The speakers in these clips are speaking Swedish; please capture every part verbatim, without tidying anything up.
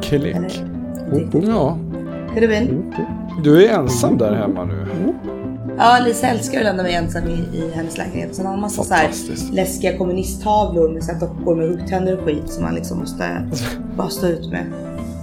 Klick. Eller, ja. Hur är det? Du är ensam där hemma nu. Ja, Lisa älskar att lämna mig ensam i, i hennes lägenhet. Sen har man massa så här läskiga kommunisttavlor med så här dockor med huggtänder och skit som man liksom måste bara stå ut med.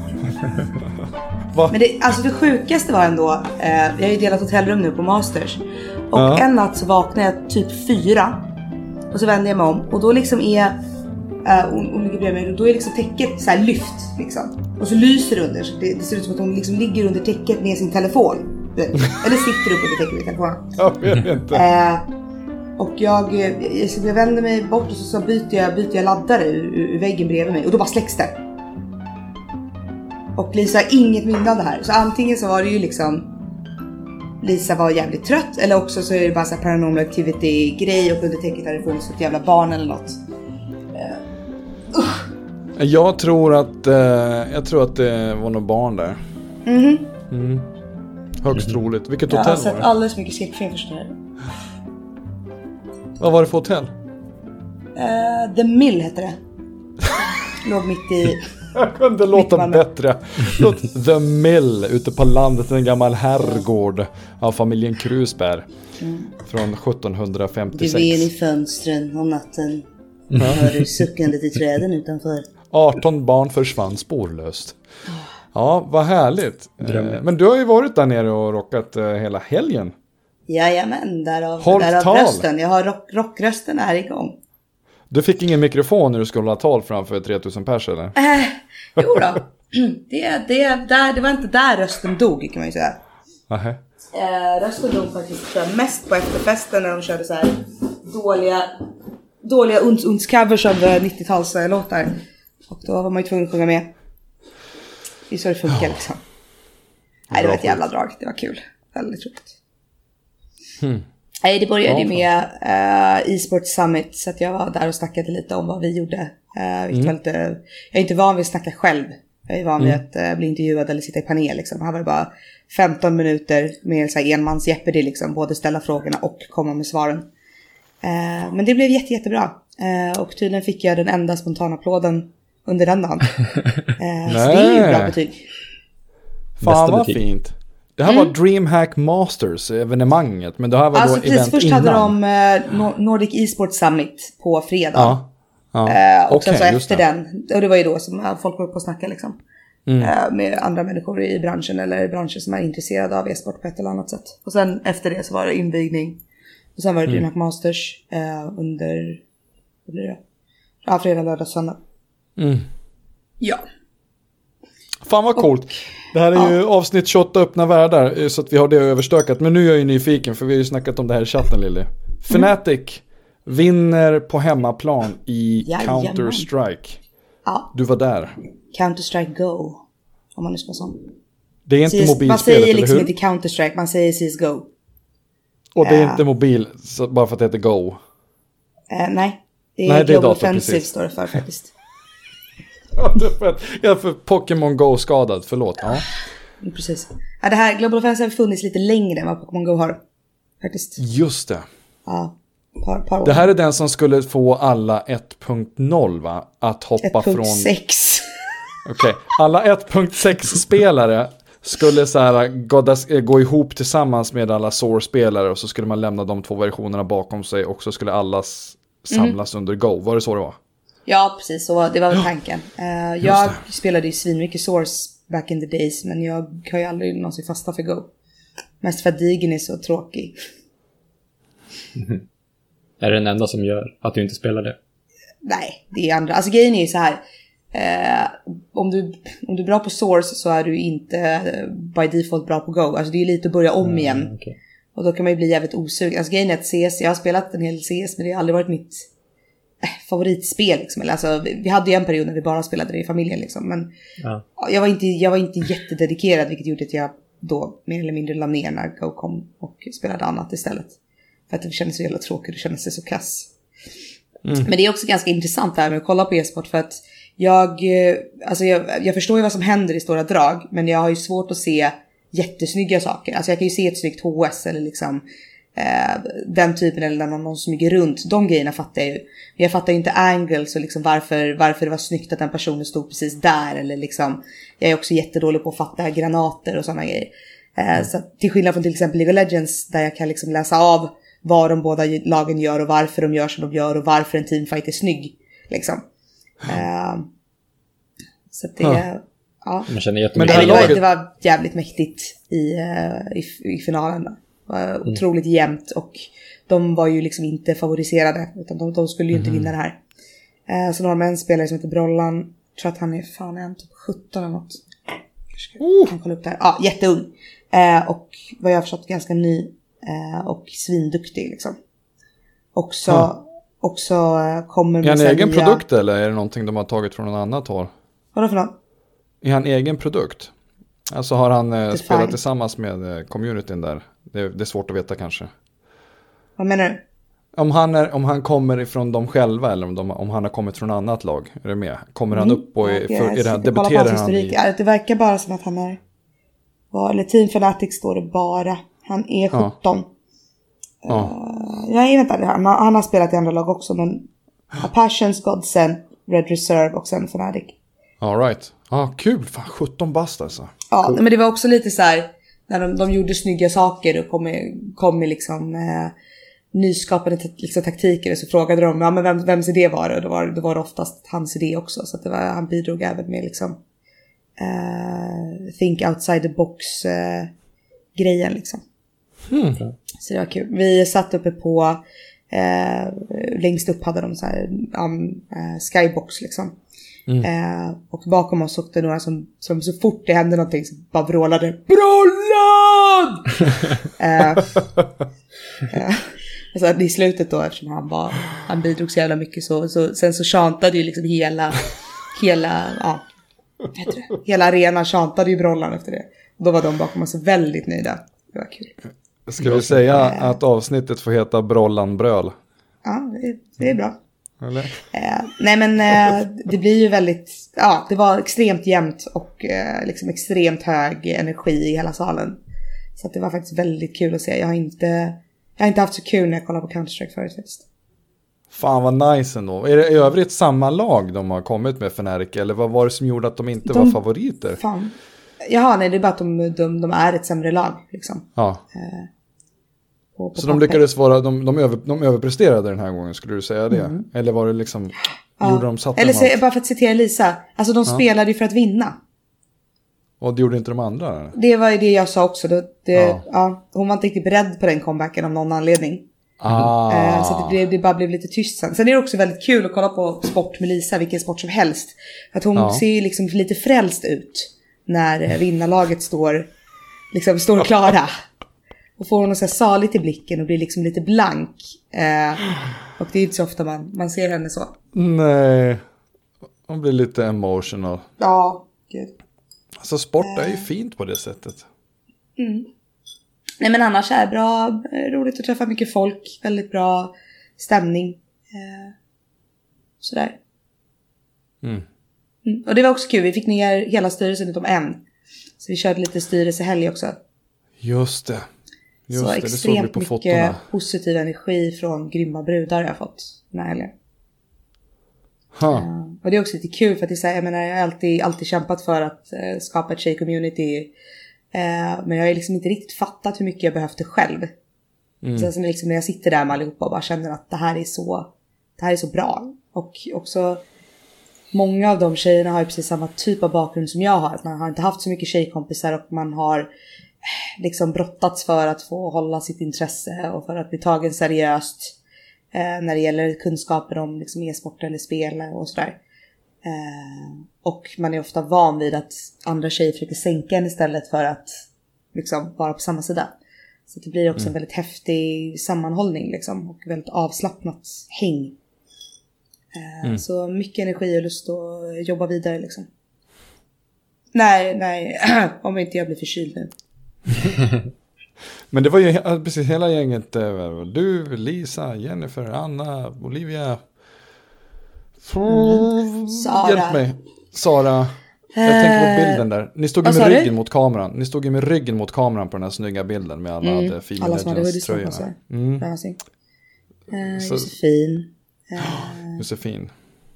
Va? Men det, alltså det sjukaste var ändå, eh, jag har ju delat hotellrum nu på Masters. Och ja. En natt så vaknade jag typ fyra. Och så vände jag mig om. Och då liksom är äh, hon, hon ligger bredvid mig. Då är liksom täcket så här lyft liksom. Och så lyser det under. Så det, det ser ut som att hon liksom ligger under täcket med sin telefon. Eller sitter upp under täcket med telefonen. Jag vet inte. äh, Och jag, jag, jag vänder mig bort. Och så, så byter, jag, byter jag laddare ur, ur väggen bredvid mig. Och då bara släcks det. Och Lisa har inget minne av det här. Så antingen så var det ju liksom Lisa var jävligt trött. Eller också så är det bara så här paranormal activity grej. Och under täcket hade det funnits ett jävla barn eller något. uh. Uh. Jag tror att uh, Jag tror att det var någon barn där. Mhm. Mm. Högst mm. troligt. Vilket jag hotell var det? Jag har sett alldeles mycket skräckfilm förstår jag. Vad var det för hotell? Uh, The Mill heter det. Låg mitt i. Jag kunde låta bättre. The Mill ute på landet, en gammal herrgård av familjen Krusberg mm. från sjuttonhundrafemtiosex. Du ven i fönstren om natten. Mm. Hör du suckandet i träden utanför. arton barn försvann spårlöst. Ja, vad härligt. Drömligt. Men du har ju varit där nere och rockat hela helgen. Jajamän, därav, Håll därav tal. rösten. Jag har rock, rockrösten är igång. Du fick ingen mikrofon när du skulle hålla tal framför tre tusen pers eller? Äh, jo då. det, det, där, det var inte där rösten dog kan man ju säga. Aha. Eh, rösten dog faktiskt tror jag, mest på efterfesten när de körde så här dåliga, dåliga uns, uns covers av nittiotalslåtar. Och då var man ju tvungen att sjunga med. Det är så det funkar oh. liksom. Nej, det var ett jävla drag. Det var kul. Väldigt roligt. Hmm. Nej, det började ju med uh, e-sport summit. Så att jag var där och snackade lite om vad vi gjorde. Uh, mm. väldigt, uh, jag är inte van vid att snacka själv. Jag är van vid mm. att uh, bli intervjuad eller sitta i panel. Liksom. Här var det bara femton minuter med så här, enmans Jeopardy. Liksom, både ställa frågorna och komma med svaren. Uh, men det blev jätte, jättebra. Uh, och tydligen fick jag den enda spontanapplåden under den dagen. Uh, så det är ju bra betyg. Fan vad fint. Det här mm. var DreamHack Masters evenemanget, men det här var alltså, då precis, event först innan. Först hade de uh, Nordic Esport Summit på fredag. Ja. Ja. Uh, och okay, sen så efter det. den, och det var ju då som uh, folk var på att snacka liksom. Mm. Uh, med andra människor i branschen eller branscher som är intresserade av e-sport på ett eller annat sätt. Och sen efter det så var det invigning. Och sen var det mm. DreamHack Masters uh, under, vad blir det? Ja, fredag, lördag, söndag. Mm. Ja. Fan vad coolt. Och, det här är ja. ju avsnitt tjugoåtta öppna världar, så att vi har det överstökat. Men nu är jag ju nyfiken, för vi har ju snackat om det här i chatten, Lilly. Mm. Fnatic vinner på hemmaplan i Jajamän. Counter-Strike. Ja. Du var där. Counter-Strike Go, om man nu ska sån. Det är inte C S, mobilspelet, man säger liksom eller hur? inte Counter-Strike, man säger C S G O. Och det är uh, uh, inte mobil, så bara för att det heter Go? Uh, nej, det är nej, det är Global dator, Offensive precis. står det för faktiskt. Ja, det är för, jag är för Pokémon Go skadad, förlåt. Ja. Precis. Ja, det här Global Offensive har funnits lite längre än vad Pokémon Go har. Faktiskt. Just det. Ja, par, par år. Det här är den som skulle få alla ett punkt noll, va? Att hoppa ett punkt från... sex. Okej, okay. Alla ett punkt sex-spelare skulle så här godas, gå ihop tillsammans med alla Source-spelare, och så skulle man lämna de två versionerna bakom sig, och så skulle alla samlas mm. under Go. Var det så det var? Ja, precis. Så det var väl tanken. Uh, jag spelade ju svinmycket Source back in the days, men jag har ju aldrig någonsin fastnat för Go. Mest för att digen är så tråkig. Mm. Är det den enda som gör att du inte spelar det? Nej, det är andra. Alltså grejen är ju så här. Eh, om, du, om du är bra på Source så är du inte uh, by default bra på Go. Alltså det är lite att börja om mm, igen. Okay. Och då kan man ju bli jävligt osugen. Alltså grejen är att C S, jag har spelat en hel C S, men det har aldrig varit mitt favoritspel liksom. Eller, alltså, vi hade ju en period när vi bara spelade det i familjen liksom. Men ja. jag, var inte, jag var inte jättededikerad, vilket gjorde att jag då mer eller mindre la ner när Go kom och spelade annat istället. För att det kändes så jävla tråkigt och kändes så kass. Mm. Men det är också ganska intressant det här med att kolla på e-sport, för att jag, alltså jag, jag förstår ju vad som händer i stora drag, men jag har ju svårt att se jättesnygga saker. Alltså jag kan ju se ett snyggt H S eller liksom eh, den typen eller någon, någon som smyger runt. De grejerna fattar jag ju. Jag fattar ju inte angles och liksom varför, varför det var snyggt att den personen stod precis där. Eller liksom, jag är också jättedålig på att fatta granater och sådana grejer. Eh, mm. Så till skillnad från till exempel League of Legends där jag kan liksom läsa av vad de båda lagen gör och varför de gör som de gör och varför en teamfight är snygg. Liksom. Uh, så att det, ja. Ja. Man känner Men det, här laget... det var jävligt mäktigt i, uh, i, i finalen. Det var mm. otroligt jämnt och de var ju liksom inte favoriserade utan de, de skulle ju inte mm. vinna det här. Uh, så de har en spelare som heter Brollan. Jag tror att han är fan en typ sjutton eller något. Jag kan kolla upp det här. Ja, jätteung. Uh, och vad jag har förstått ganska ny uh, och svinduktig liksom. Också... Ja. Också kommer med är han egen nya... produkt eller är det någonting de har tagit från någon annat håll? Vad är det för något? Är han egen produkt? Alltså har han eh, spelat tillsammans med eh, communityn där? Det är, det är svårt att veta kanske. Vad menar du? Om han, är, om han kommer ifrån dem själva eller om, de, om han har kommit från annat lag. Är det med? Kommer mm. han upp och är, okay, för, är det, debuterar han i... Ja, det verkar bara som att han är... Eller Team Fnatic står det bara. Han är sjutton. Ja. Ja. Uh, jag vet inte, han, han har spelat i andra lag också, men Passions, Godsen, Red Reserve och sen Fnatic. All right. Ja, ah, kul. Fan, sjutton bast alltså. Ja, cool. Men det var också lite så här när de, de gjorde snygga saker och kom med, kom med liksom eh, nyskapade t- liksom, taktiker och så frågade de, ja men vem, vems idé var det? Och då var, då var det oftast hans idé också, så att det var, han bidrog även med liksom uh, think outside the box uh, grejen liksom. Mm. Så det var kul. Vi satt uppe på eh, längst upp hade de så här um, uh, skybox liksom. Mm. Eh, och bakom oss såg det några som, som så fort det hände någonting så bara vrålade Brollan! eh, eh, alltså i slutet då, eftersom han bara han bidrog så jävla mycket så, så sen så chantade ju liksom hela hela ja, vad heter det? Hela arenan chantade ju Brollan efter det. Då var de bakom oss väldigt nöjda. Det var kul. Ska vi säga äh, att avsnittet får heta Brollan bröl? Ja, det, det är bra. Eller? Eh, nej men eh, det blir ju väldigt, ja det var extremt jämnt och eh, liksom extremt hög energi i hela salen. Så att det var faktiskt väldigt kul att se. Jag har inte, jag har inte haft så kul när jag kollar på Counter-Strike förut faktiskt. Fan vad nice ändå. Är det i övrigt samma lag de har kommit med Fnatic eller vad var det som gjorde att de inte de, var favoriter? Fan. Jaha, nej det är bara att de, de, de är ett sämre lag liksom. Ja. Eh, på, på så de lyckades vara, de, de, över, de överpresterade den här gången, skulle du säga det? Mm. Eller var det liksom, ja. gjorde de satt Eller se, bara för att citera Lisa, alltså de ja. spelade ju för att vinna. Och det gjorde inte de andra? Eller? Det var ju det jag sa också. Det, det, ja. Ja, hon var inte riktigt beredd på den comebacken av någon anledning. Ah. Eh, så det, blev, det bara blev lite tyst sen. Sen är det också väldigt kul att kolla på sport med Lisa, vilken sport som helst. Att hon ja. ser liksom lite frälst ut när vinnarlaget står liksom står klara. Och får hon så här saligt i blicken och blir liksom lite blank. Eh, och det är inte så ofta man, man ser henne så. Nej, hon blir lite emotional. Ja, gud. Alltså sport är ju eh. fint på det sättet. Mm. Nej men annars är det bra, roligt att träffa mycket folk, väldigt bra stämning. Eh, sådär. Mm. Mm. Och det var också kul, vi fick ner hela styrelsen utom en. Så vi körde lite styrelsehelg också. Just det. Just så det, extremt det på mycket fotona. Positiv energi från grymma brudar jag har fått den här helgen. Huh. Uh, och det är också lite kul för att det är så här, jag menar jag har alltid, alltid kämpat för att uh, skapa ett tjej-community. Uh, men jag har liksom inte riktigt fattat hur mycket jag behövde själv. Mm. Sen så liksom när jag sitter där med allihopa och bara känner att det här är så, det här är så bra. Och också många av de tjejerna har ju precis samma typ av bakgrund som jag har. Man har inte haft så mycket tjejkompisar och man har liksom brottats för att få hålla sitt intresse och för att bli tagen seriöst eh, när det gäller kunskaper om liksom e-sport eller spel och sådär. Eh, och man är ofta van vid att andra tjejer försöker sänka en istället för att liksom vara på samma sida. Så det blir också mm. en väldigt häftig sammanhållning liksom, och väldigt avslappnat häng. Eh, mm. Så mycket energi och lust att jobba vidare liksom. Nej, nej, om inte jag blir förkyld nu. Men det var ju precis hela gänget. Du, Lisa, Jennifer, Anna, Olivia, mm. Sara. Hjälp mig. Sara. Jag tänker på bilden där. Ni stod ju Vad med sa du? ryggen mot kameran. Ni stod ju med ryggen mot kameran på den här snygga bilden med alla Mm. hade Female Alla som hade Legends hoodies på sig. tröjorna. Mm. Bra, snyggt. Eh, Så- Josefin. Eh, Josefin.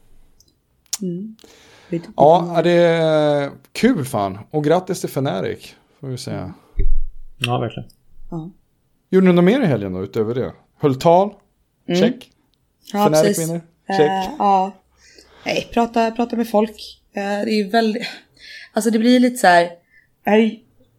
mm. Vet- Ja, det är kul fan. Och grattis till Fnatic, får vi säga. Ja, verkligen. Ja, Gjorde ni något mer i helgen då, utöver det? Höll tal? Mm. Check. ja Fnatic precis. vinner? Eh, Check. ja. Nej, prata, prata med folk. Eh, det är ju väldigt... Alltså det blir lite så här... Är ju...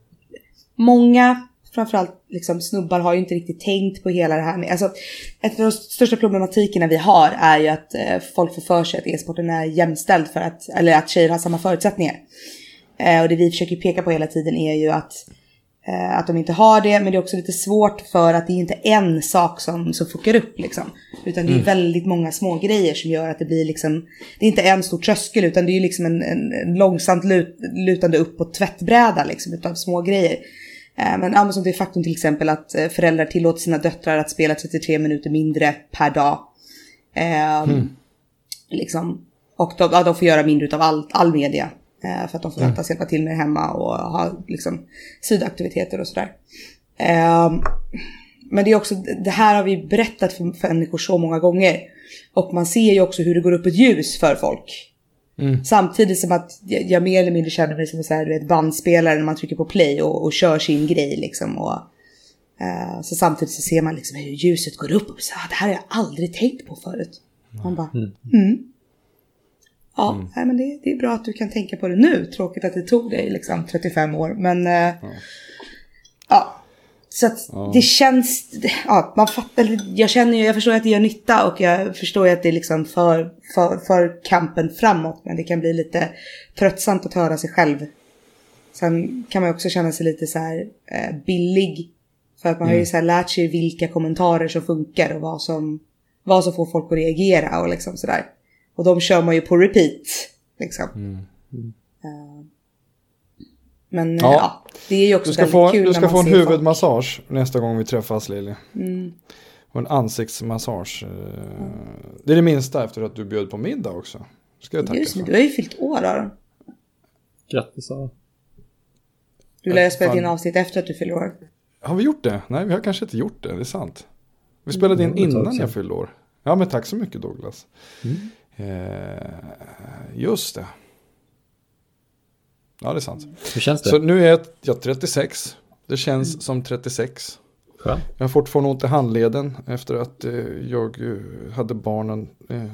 Många, framförallt liksom snubbar, har ju inte riktigt tänkt på hela det här med... Alltså, ett av de största problematikerna vi har är ju att eh, folk får för sig att e-sporten är jämställd för att... Eller att tjejer har samma förutsättningar. Eh, och det vi försöker peka på hela tiden är ju att... Eh, att de inte har det, men det är också lite svårt för att det är inte en sak som, som fuckar upp liksom. Utan det är Mm. väldigt många små grejer som gör att det blir liksom, det är inte en stor tröskel utan det är liksom en, en, en långsamt lut, lutande upp på tvättbräda liksom utav små grejer. Eh, men ja, som det faktum till exempel att eh, föräldrar tillåter sina döttrar att spela trettiotre minuter mindre per dag. Eh, Mm. liksom, och de, ja, de får göra mindre utav all, all media. Eh, för att de förväntas hjälpa till med det hemma och ha liksom sidaktiviteter och sådär. Eh, men det är också, det här har vi berättat för, för människor så många gånger. Och man ser ju också hur det går upp ett ljus för folk. Mm. Samtidigt som att jag, jag mer eller mindre känner mig som så här, du vet, bandspelare när man trycker på play och, och kör sin grej liksom. Och, eh, så samtidigt så ser man liksom hur ljuset går upp och så ah, det här har jag aldrig tänkt på förut. Man bara, Mm. mm. Ja, mm. nej, men det, det är bra att du kan tänka på det nu. Tråkigt att det tog dig liksom trettiofem år. Men eh, ja. ja. Så att Ja. det känns, ja, man fattar, jag känner ju, jag förstår att det gör nytta och jag förstår ju att det är liksom för, för, för kampen framåt, men det kan bli lite tröttsamt att höra sig själv. Sen kan man också känna sig lite så här eh, billig, för att man mm. har ju så här lärt sig vilka kommentarer som funkar och vad som, vad som får folk att reagera och liksom sådär. Och de kör man ju på repeat liksom. Mm. Mm. Uh, men ja. ja, det är ju också du ska väldigt få, kul. Du ska när få man en ser huvudmassage folk. Nästa gång vi träffas, Lili. Mm. Och en ansiktsmassage. Mm. Det är det minsta efter att du bjöd på middag också. Ska jag tacka Just, för. men du har ju fyllt år, Aron. Grattis, Aron. Du lär ju spela in avsnitt efter att du fyller år. Har vi gjort det? Nej, vi har kanske inte gjort det. Det är sant. Vi spelade in mm, innan jag fyllde år. Ja, men tack så mycket, Douglas. Mm. Eh, just det. Ja, det är sant. Hur känns det? Så nu är jag, jag trettiosex. Det känns mm. som trettiosex. Skön. Jag har fortfarande ont i handleden efter att eh, jag eh, hade barnen. Eh,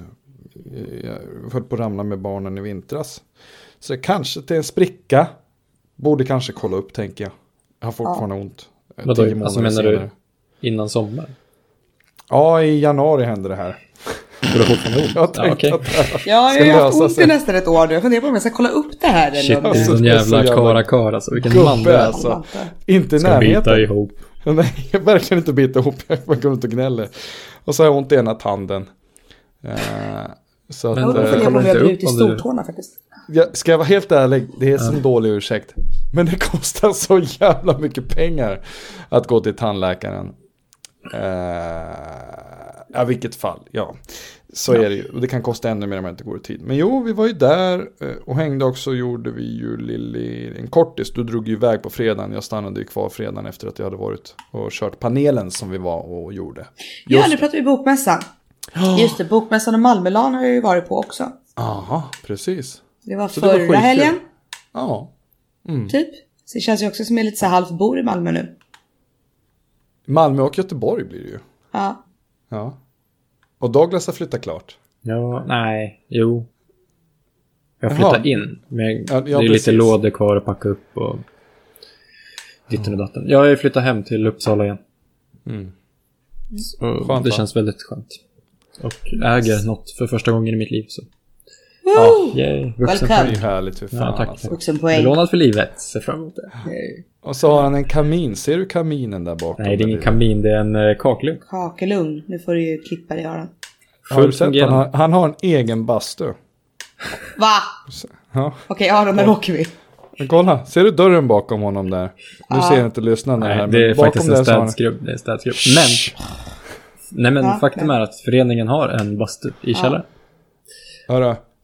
jag höll på att ramla med barnen i vintras. Så det kanske till en spricka. Borde kanske kolla upp, tänker jag. Jag har fortfarande ja. ont. Eh, Vadå, alltså menar senare. Du innan sommar? Ja, i januari hände det här. Du har fortfarande ont? Jag tänkte ja, okay. att det här ja, jag har haft ont sig. i nästan ett år nu. Jag funderar på om jag ska kolla upp det här. Shit, eller det är en sån jävla karakar alltså. Vilken gubbe, man det är. Alltså. Inte i ska närheten. bita ihop. Nej, jag verkligen inte bita ihop. Jag bara går runt och gnäller. Och så har jag ont i ena tanden. Uh, så Men, att, jag funderar på om jag blir ut i stortårna faktiskt. Jag, ska jag vara helt ärlig, det är en ja. dålig ursäkt. Men det kostar så jävla mycket pengar att gå till tandläkaren. Uh, ja, vilket fall, ja. Så ja. är det ju. Och det kan kosta ännu mer om jag inte går i tid. Men jo, vi var ju där och hängde också. Gjorde vi ju Lili en kortis. Du drog ju iväg på fredagen. Jag stannade ju kvar fredagen efter att jag hade varit och kört panelen som vi var och gjorde. Just. Ja, nu pratar vi bokmässan. Oh. Just det, bokmässan och Malmölan har jag ju varit på också. Aha, precis. Det var så förra det var helgen. Ja. Mm. Typ. Så det känns ju också som jag är lite så halvt bor i Malmö nu. Malmö och Göteborg blir det ju. Ja. Ja. Och Douglas har flyttat klart. Ja, nej, jo. Jag flyttar in. Men ja, ja, det är precis. Lite lådor kvar att packa upp och ditten och datten. Jag har flyttat hem till Uppsala igen. Mm. Så skönt, det va? Känns väldigt skönt. Och äger något för första gången i mitt liv. Så. Ja, yay. Vuxen det är ju härligt för fan. Ja, tack. Alltså. Vuxenpoäng. Belånat för livet. Se fram emot det. Nej. Och så har han en kamin. Ser du kaminen där bakom? Nej, det är ingen kamin. Det är en uh, kakelugn. Kakelugn. Nu får du ju klippa dig, Aron. Fullt han, har, han har en egen bastu. Va? Ja. Okej, Aron, när åker vi? Men kolla, ser du dörren bakom honom där? Nu ah. ser jag inte lyssnarna här. Nej, det är faktiskt en städskrubb. Det är städskrubb. Men, nej, men ja, faktum nej. är att föreningen har en bastu i källaren. Hörru,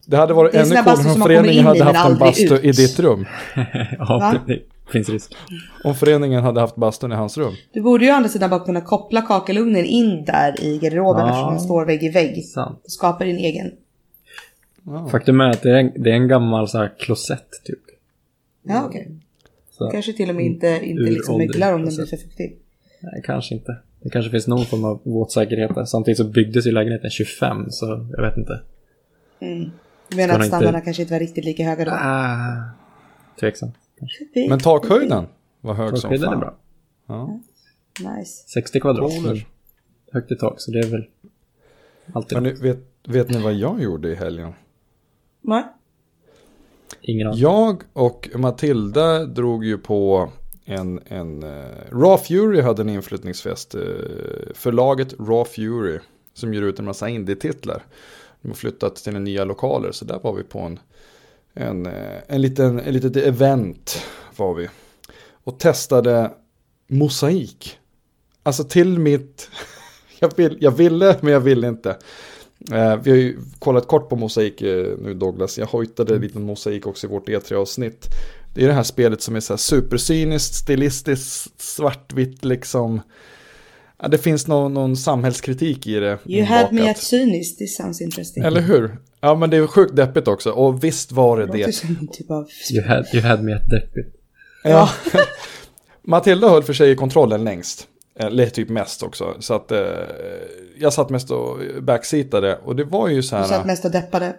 Det hade varit ännu coolare om föreningen hade haft en bastu i ditt rum. Ja, det finns risk. Om föreningen hade haft bastun i hans rum. Du borde ju andra sidan bara kunna koppla kakelugnen in där i garderoben, ja, eftersom den står vägg i vägg. Sant. Och skapar din egen. Wow. Faktum är att det är en, det är en gammal så här klosett typ. Ja, okej. Okay. Kanske till och med inte, inte liksom möglar om den blir för fuktig. Nej, kanske inte. Det kanske finns någon form av våtsäkerhet där. Samtidigt så byggdes ju lägenheten tjugofem, så jag vet inte. Mm. Du menar att standarderna inte... kanske inte var riktigt lika höga då? Ah, tveksam. Men takhöjden var hög som fan. Takhöjden är bra. Ja. Nice. sextio kvadrat. Högt i tak, så det är väl alltid. Men vet, vet ni vad jag gjorde i helgen? Nej. Ingen aning. Jag och Matilda drog ju på en, en uh, Raw Fury hade en inflyttningsfest. Uh, förlaget Raw Fury som ger ut en massa indie-titlar. De har flyttat till nya lokaler, så där var vi på en en, en liten en litet event var vi. Och testade mosaik. Alltså till mitt jag, vill, jag ville men jag ville inte. Uh, vi har ju kollat kort på mosaik uh, nu, Douglas. Jag hojtade en liten mosaik också i vårt E tre-avsnitt. Det är det här spelet som är så här supercyniskt, stilistiskt, svartvitt liksom. Ja, det finns någon, någon samhällskritik i det. You inbakat. Had me at cyniskt, this sounds interesting. Eller hur? Ja, men det är sjukt deppigt också. Och visst var det det. Typ av... you, had, you had me at deppigt. Ja. Matilda höll för sig i kontrollen längst. Eller typ mest också. Så att eh, jag satt mest och backseatade. Och det var ju så här... Du satt mest och deppade.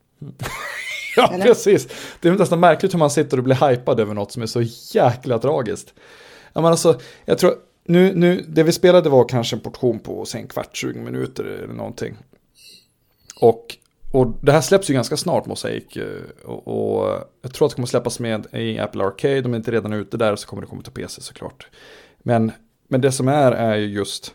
Ja, eller? Precis. Det är nästan märkligt hur man sitter och blir hypad över något som är så jäkla tragiskt. Ja, men alltså, jag tror... Nu, nu, det vi spelade var kanske en portion på sen kvart, tjugo minuter eller någonting. Och, och det här släpps ju ganska snart, Mosaik. Och, och jag tror att det kommer släppas med i Apple Arcade. De är inte redan ute där, så kommer det komma till P C såklart. Men, men det som är är ju just...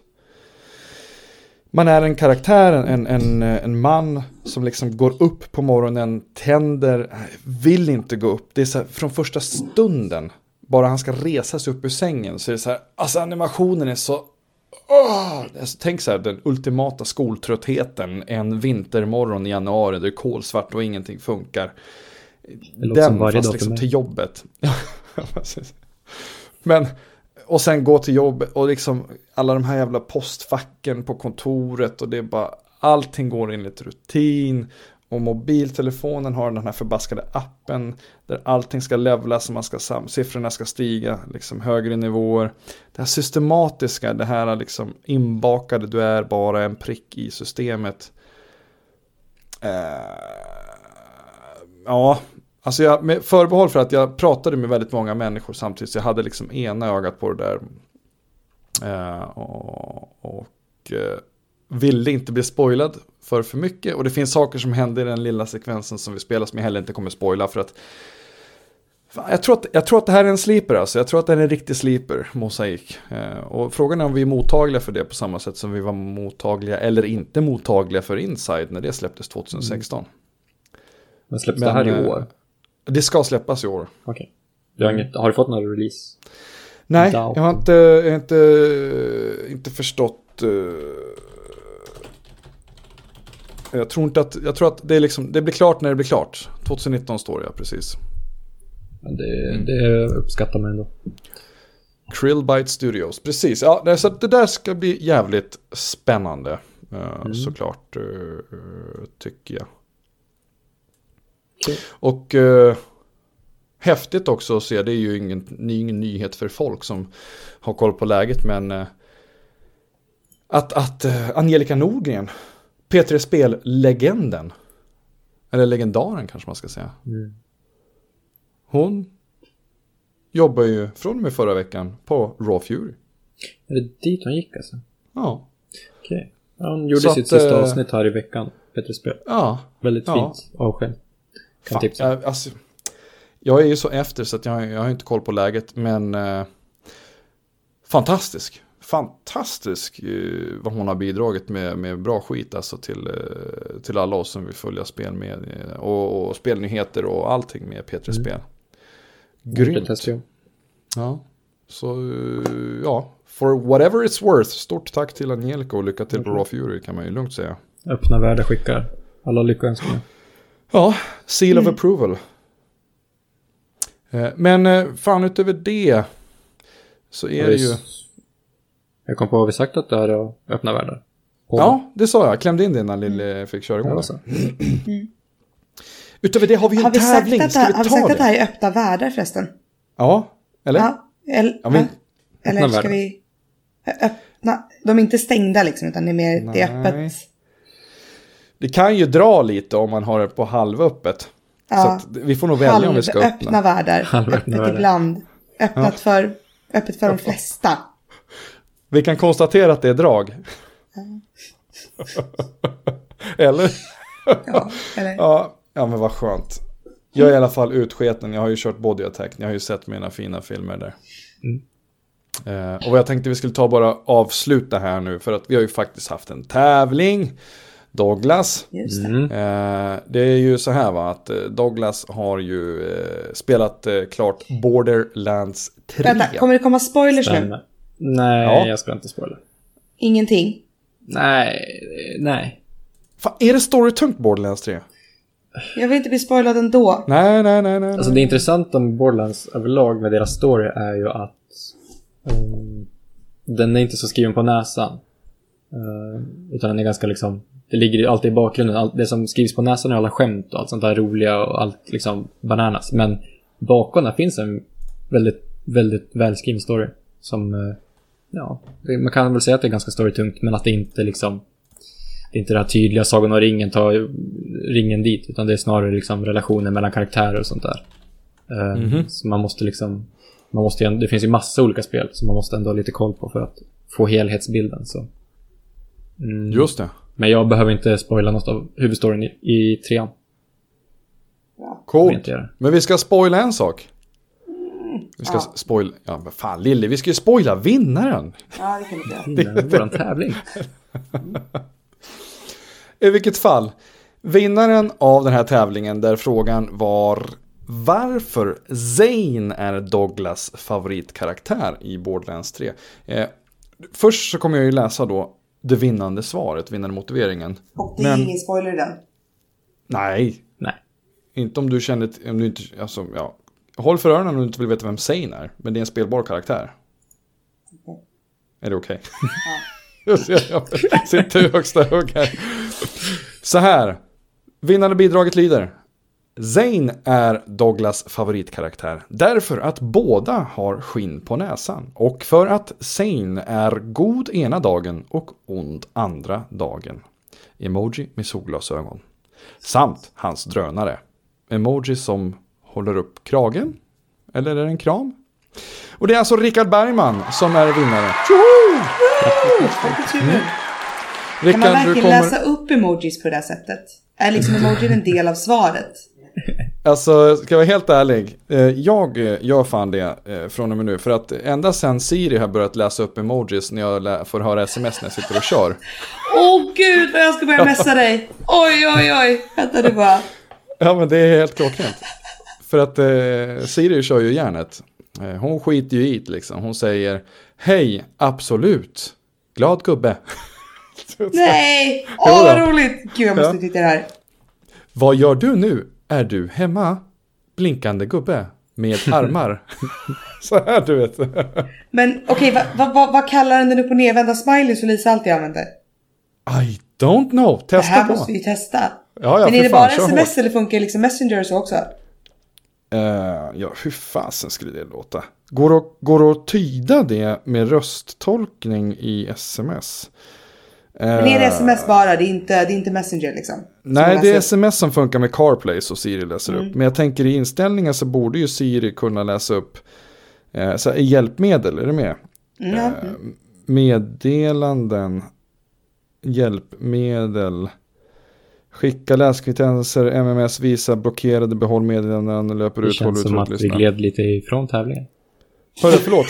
Man är en karaktär, en, en, en man som liksom går upp på morgonen, tänder, vill inte gå upp. Det är så här, från första stunden... Bara han ska resa sig upp ur sängen så är det så här, alltså animationen är så, åh! Alltså, tänk så här, den ultimata skoltröttheten en vintermorgon i januari, det är kolsvart och ingenting funkar. Den fast liksom till jobbet. Men, och sen gå till jobbet och liksom alla de här jävla postfacken på kontoret och det är bara, allting går enligt rutin. Och mobiltelefonen har den här förbaskade appen där allting ska levlas och man ska sam- siffrorna ska stiga liksom högre nivåer. Det här systematiska, det här liksom inbakade, du är bara en prick i systemet. Uh, ja, alltså jag, med förbehåll för att jag pratade med väldigt många människor samtidigt, så jag hade liksom ena ögat på det där. Uh, och... och uh, ville inte bli spoilad för för mycket. Och det finns saker som händer i den lilla sekvensen som vi spelar som jag heller inte kommer spoila för att fan, jag, tror att jag tror att det här är en sleeper alltså. Jag tror att det är en riktig sleeper, Mosaik. Eh, och frågan är om vi är mottagliga för det på samma sätt som vi var mottagliga eller inte mottagliga för Inside när det släpptes tjugohundrasexton. Mm. Men släpps Men, det här i år? Det ska släppas i år. Okej. Okay. Har, har du fått någon release? Nej, jag har inte, jag har inte, inte förstått... Uh, Jag tror inte att jag tror att det är liksom det blir klart när det blir klart. tjugonitton står det, ja, precis. Men det, mm. det uppskattar man ändå. Krillbite Studios, precis. Ja, det, så det där ska bli jävligt spännande. Uh, mm. Såklart uh, tycker jag. Okay. Och uh, häftigt också att se, det är ju ingen, ingen nyhet för folk som har koll på läget, men uh, att, att uh, Angelica Nordgren, P tre Spel-legenden, eller legendaren kanske man ska säga. Mm. Hon jobbar ju från och med förra veckan på Raw Fury. Är det dit hon gick alltså? Ja. Okej. Okay. Ja, hon gjorde så sitt att, sista avsnitt här i veckan. P tre Spel. Ja. Väldigt ja. fint avsken. Kan Fan, tipsa. Jag, alltså, jag är ju så efter så att jag, jag har inte koll på läget, men eh, fantastisk. Fantastisk eh, vad hon har bidragit med, med bra skit alltså till, eh, till alla oss som vill följa spel med eh, och, och spelnyheter och allting med P tre Spel. Mm. Grymt. Test, ja. Så eh, ja, for whatever it's worth, stort tack till Angelica och lycka till på Raw Fury kan man ju lugnt säga. Öppna världar skickar alla lyckönskningar. Ja, seal Mm. of approval. Eh, Men eh, fan utöver det så är Ja, det visst. ju... Jag kom på vad vi sagt att det är att öppna världar. På Ja, det sa jag. Klämde in det när Lille fick köra det igång. var där. så. Utöver det har vi ju Har en vi sagt tävling. att, Ska vi har vi ta sagt att det det? här är öppna världar förresten? Ja, eller? Ja, eller, Ja, men- va? eller Öppna ska världar. vi öppna? De är inte stängda liksom, utan det är mer det är Nej. öppet. Det kan ju dra lite om man har det på halvöppet. Ja. Så att vi får nog välja om vi ska Halvöppna öppna. världar, Halvöppna öppet världar. ibland. Öppnat för, öppet för de flesta. Vi kan konstatera att det är drag. Eller? Ja, eller? Ja, ja, men vad skönt. Jag är i alla fall utsketen. Jag har ju kört Body Attack. Ni har ju sett mina fina filmer där. Mm. Eh, och vad jag tänkte vi skulle ta bara avsluta här nu. För att vi har ju faktiskt haft en tävling. Douglas. Just det. Mm. Eh, det är ju så här va. Att eh, Douglas har ju eh, spelat eh, klart Borderlands tre. Vänta, kommer det komma spoilers nu? Stämmer. Nej, Ja. jag ska inte spoila. Ingenting. Nej, nej. Fan, är det storytungt Borderlands tre? Jag vill inte bli spoilad ändå. Nej, nej, nej, nej. Alltså det intressanta med Borderlands överlag med deras story är ju att um, den är inte så skriven på näsan. Uh, utan den är ganska liksom, det ligger alltid i bakgrunden. Allt, det som skrivs på näsan är alla skämt och allt sånt där roliga och allt liksom bananas. Men bakom där finns en väldigt, väldigt välskriven story. Som, uh, ja, det, man kan väl säga att det är ganska storytungt, men att det inte liksom, det är inte det här tydliga Sagan och ringen, ta ringen dit, utan det är snarare liksom relationer mellan karaktärer och sånt där. Uh, Mhm. Så man måste liksom, man måste, det finns ju massa olika spel som man måste ändå ha lite koll på för att få helhetsbilden. Så. Mm. Just det. Men jag behöver inte spoila något av huvudstoryn i, i trean. Jag vill Coolt. inte göra det. Men vi ska spoila en sak. Vi ska Ja. spoila... Ja, men fan Lille, vi ska ju spoila vinnaren. Ja, det kan vi göra. Det är våran tävling. I vilket fall, vinnaren av den här tävlingen där frågan var varför Zane är Douglas favoritkaraktär i Borderlands tre. Eh, först så kommer jag ju läsa då det vinnande svaret, vinnande motiveringen. Och det är Men- ingen spoiler i den. Nej, Nej. inte om du känner... t- Om du inte, alltså, ja. Håll för öronen om du inte vill veta vem Zane är. Men det är en spelbar karaktär. Okej. Är det okej? Jag ser, jag sitter i högsta hugg här. Så här. Vinnande bidraget lyder. Zane är Douglas favoritkaraktär. Därför att båda har skinn på näsan. Och för att Zane är god ena dagen och ond andra dagen. Emoji med solglasögon. Samt hans drönare. Emoji som håller upp kragen. Eller är det en kram? Och det är alltså Rickard Bergman som är vinnare. Tjoho! Kan man Rickard, du verkligen kommer... läsa upp emojis på det här sättet? Är liksom emojin en del av svaret? Alltså, ska jag vara helt ärlig. eh, Jag eh, gör fan det eh, från och med nu. För att ända sen Siri har börjat läsa upp emojis när jag lä- får höra sms när jag sitter och kör. Åh oh, gud vad jag ska börja messa dig. Oj oj oj. Vänta du bara. Ja, men det är helt klockrent. För att eh, Siri kör ju järnet. Eh, hon skiter ju i det liksom. Hon säger, hej, absolut. Glad gubbe. Nej. Jo Åh då. vad roligt. Gud jag måste Ja. titta det här. Vad gör du nu? Är du hemma? Blinkande gubbe. Med armar. Så här du vet. Men okej, vad va, va, vad kallar den den upp och nervända smileys som Lisa alltid använder? I don't know. Det Testa här på. måste vi ju testa. Ja, ja, Men för är det fan, bara kör sms hårt. eller funkar liksom Messenger och så också? Uh, ja, hur fasen skulle det låta? Går att, går att tyda det med rösttolkning i sms? Uh, Men är det sms bara? Det är inte, det är inte Messenger liksom? Nej, Som det är läser upp. sms som funkar med CarPlay så Siri läser Mm. upp. Men jag tänker i inställningar så borde ju Siri kunna läsa upp uh, så här, hjälpmedel, är det med? Mm, ja. Uh, meddelanden, hjälpmedel, skicka läskvittenser, M M S, visa, blockerade, behåll meddelanden, löper Det ut, håll känns ut, som håll att ut, vi lyssna. gled lite ifrån tävlingen. Hörru, förlåt.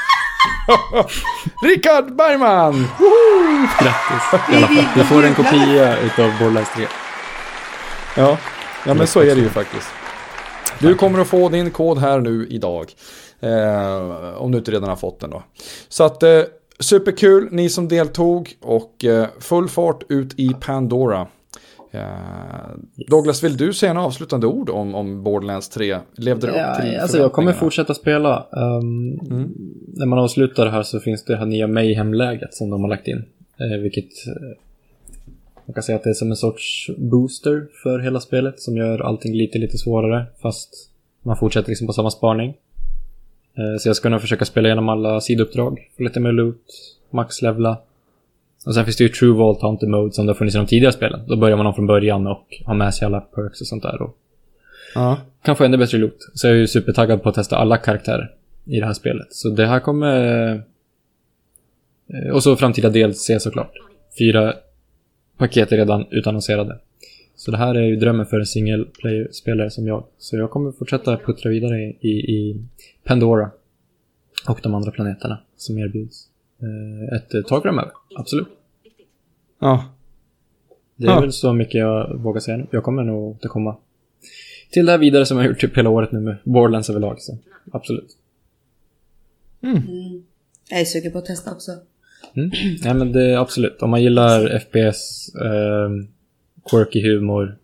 Rickard Bergman! Grattis. I alla fall. Du får en kopia utav Borderlands tre. Ja, ja men så är det ju faktiskt. Du kommer att få din kod här nu idag. Eh, om du inte redan har fått den då. Så att eh, superkul ni som deltog och eh, full fart ut i Pandora. Uh, Douglas, vill du säga en avslutande ord om, om Borderlands tre? Levde det upp ja, till alltså jag kommer fortsätta spela. Um, mm. När man avslutar det här så finns det här nya Mayhem-läget som de har lagt in. Uh, vilket uh, man kan säga att det är som en sorts booster för hela spelet som gör allting lite lite svårare, fast man fortsätter liksom på samma spaning. Uh, så jag ska nog försöka spela igenom alla sidouppdrag, få lite mer loot, maxlevla. Och sen finns det ju True Vault Hunter Mode som det har funnits i de tidigare spelen. Då börjar man om från början och har med sig alla perks och sånt där. Och ja. Kan få ännu bättre loot. Så jag är ju supertaggad på att testa alla karaktärer i det här spelet. Så det här kommer... Och så framtida D L C såklart. Fyra paket är redan utannonserade. Så det här är ju drömmen för en single player-spelare som jag. Så jag kommer fortsätta puttra vidare i, i Pandora. Och de andra planeterna som erbjuds. Ett tag framöver, absolut. Ja. Det är ja. väl så mycket jag vågar säga nu. Jag kommer nog att komma till det här vidare som jag har gjort typ hela året nu med Borderlands överlag, så absolut. Mm. Mm. Jag är sugen på att testa också. Mm. Ja, men det är absolut. Om man gillar F P S, eh, quirky humor,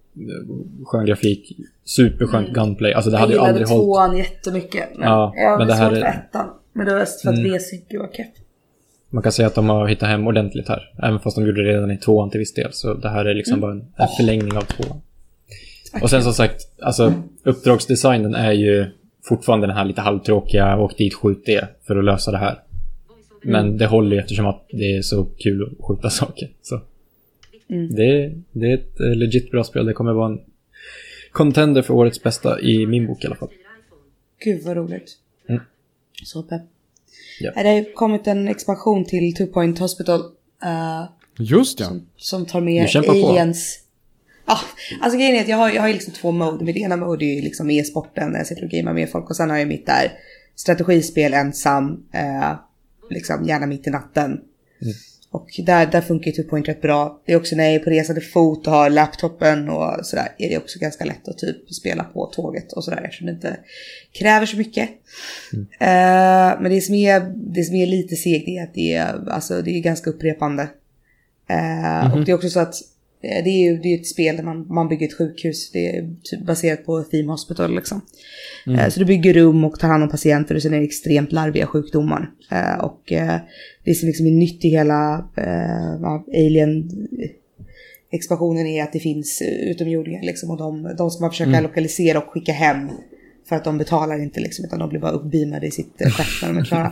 skön grafik, superskönt mm. gunplay. Alltså det hade ju aldrig hållit. Jag gillade tvåan jättemycket. Men ja, jag men det här är ettan. Men det var för att mm. V-synk var kepp. Man kan säga att de har hittat hem ordentligt här. Även fast de gjorde det redan i tvåan till viss del. Så det här är liksom mm. bara en, en förlängning av tvåan. Okay. Och sen som sagt, alltså mm. uppdragsdesignen är ju fortfarande den här lite halvtråkiga och dit skjut det för att lösa det här. Men mm. det håller ju eftersom att det är så kul att skjuta saker. Så mm. det, det är ett legit bra spel. Det kommer vara en contender för årets bästa i min bok i alla fall. Gud vad roligt. Mm. Så pepp. Ja. Det har kommit en expansion till Two Point Hospital. Uh, Just ja. Som, som tar med aliens. Ja, ah, alltså grejen är att jag har, jag har liksom två mode. Mitt ena mode är ju liksom e-sporten där jag sitter och gamer med folk. Och sen har jag mitt där strategispel ensam. Uh, liksom gärna mitt i natten. Mm. Och där, där funkar ju Two Point rätt bra. Det är också när jag är på resande fot och har laptopen och sådär. Är det också ganska lätt att typ spela på tåget och sådär. Eftersom det inte kräver så mycket. Mm. Uh, men det som, är, det som är lite segt är att det är, alltså, det är ganska upprepande. Uh, mm-hmm. Och det är också så att det är ju det är ett spel där man, man bygger ett sjukhus. Det är typ baserat på Theme Hospital liksom. Mm. Uh, så du bygger rum och tar hand om patienter och sen är det extremt larviga sjukdomar. Uh, och uh, det som liksom är nytt i hela uh, Alien expansionen är att det finns utomjordingar liksom, och de, de ska man försöka mm. lokalisera och skicka hem. För att de betalar inte liksom, utan de blir bara uppbeamade i sitt skepp när de är klara.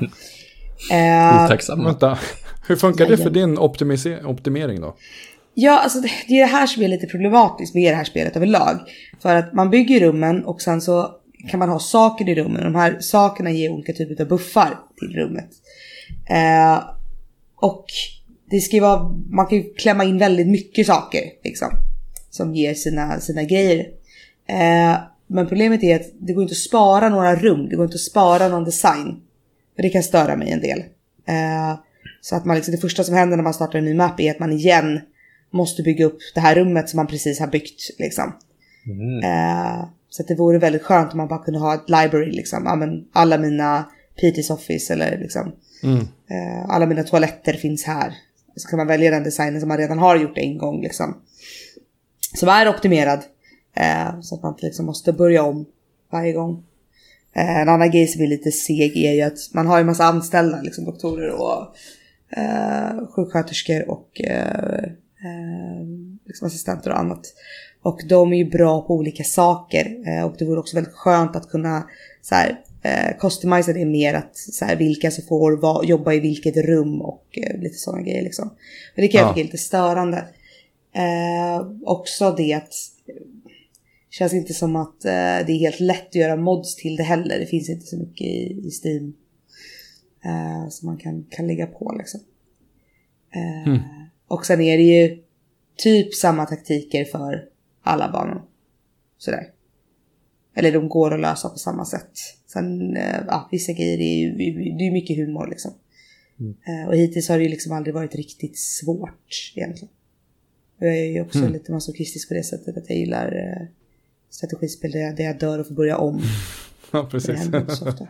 uh, Otacksamma. Vänta, hur funkar det för din optimis- optimering då? Ja, alltså det, det är det här som är lite problematiskt med det här spelet överlag. För att man bygger rummen och sen så kan man ha saker i rummen. De här sakerna ger olika typer av buffar till rummet. Uh, och det ska ju vara, man kan ju klämma in väldigt mycket saker liksom, som ger sina, sina grejer. Uh, Men problemet är att det går inte att spara några rum. Det går inte att spara någon design. Och det kan störa mig en del. Uh, så att man liksom, det första som händer när man startar en ny map är att man igen måste bygga upp det här rummet som man precis har byggt. Liksom. Mm. Uh, så att det vore väldigt skönt om man bara kunde ha ett library. Liksom. Ja, men alla mina P T's office eller liksom, mm. uh, alla mina toaletter finns här. Så kan man välja den designen som man redan har gjort en gång. Liksom. Som är optimerad. Eh, så att man inte liksom måste börja om varje gång. eh, En annan grej som är lite seg är ju att man har en massa anställda liksom, doktorer och eh, sjuksköterskor och eh, eh, liksom assistenter och annat. Och de är ju bra på olika saker. eh, Och det vore också väldigt skönt att kunna så här, eh, customisa det mer. Att så här, vilka som får va- jobba i vilket rum och eh, lite sådana grejer liksom. Men det kan jag ja. tycka är lite störande. eh, Också det att känns inte som att eh, det är helt lätt att göra mods till det heller. Det finns inte så mycket i, i Steam eh, som man kan, kan lägga på liksom. Eh, mm. Och sen är det ju typ samma taktiker för alla banor. Sådär. Eller de går att lösa på samma sätt. Sen, eh, ja, vissa grejer är ju, det är mycket humor liksom. Mm. Eh, och hittills har det ju liksom aldrig varit riktigt svårt egentligen. Och jag är ju också mm. lite masochistisk på det sättet att jag gillar eh, strategispel där jag, där jag dör och får börja om. Ja, precis. Det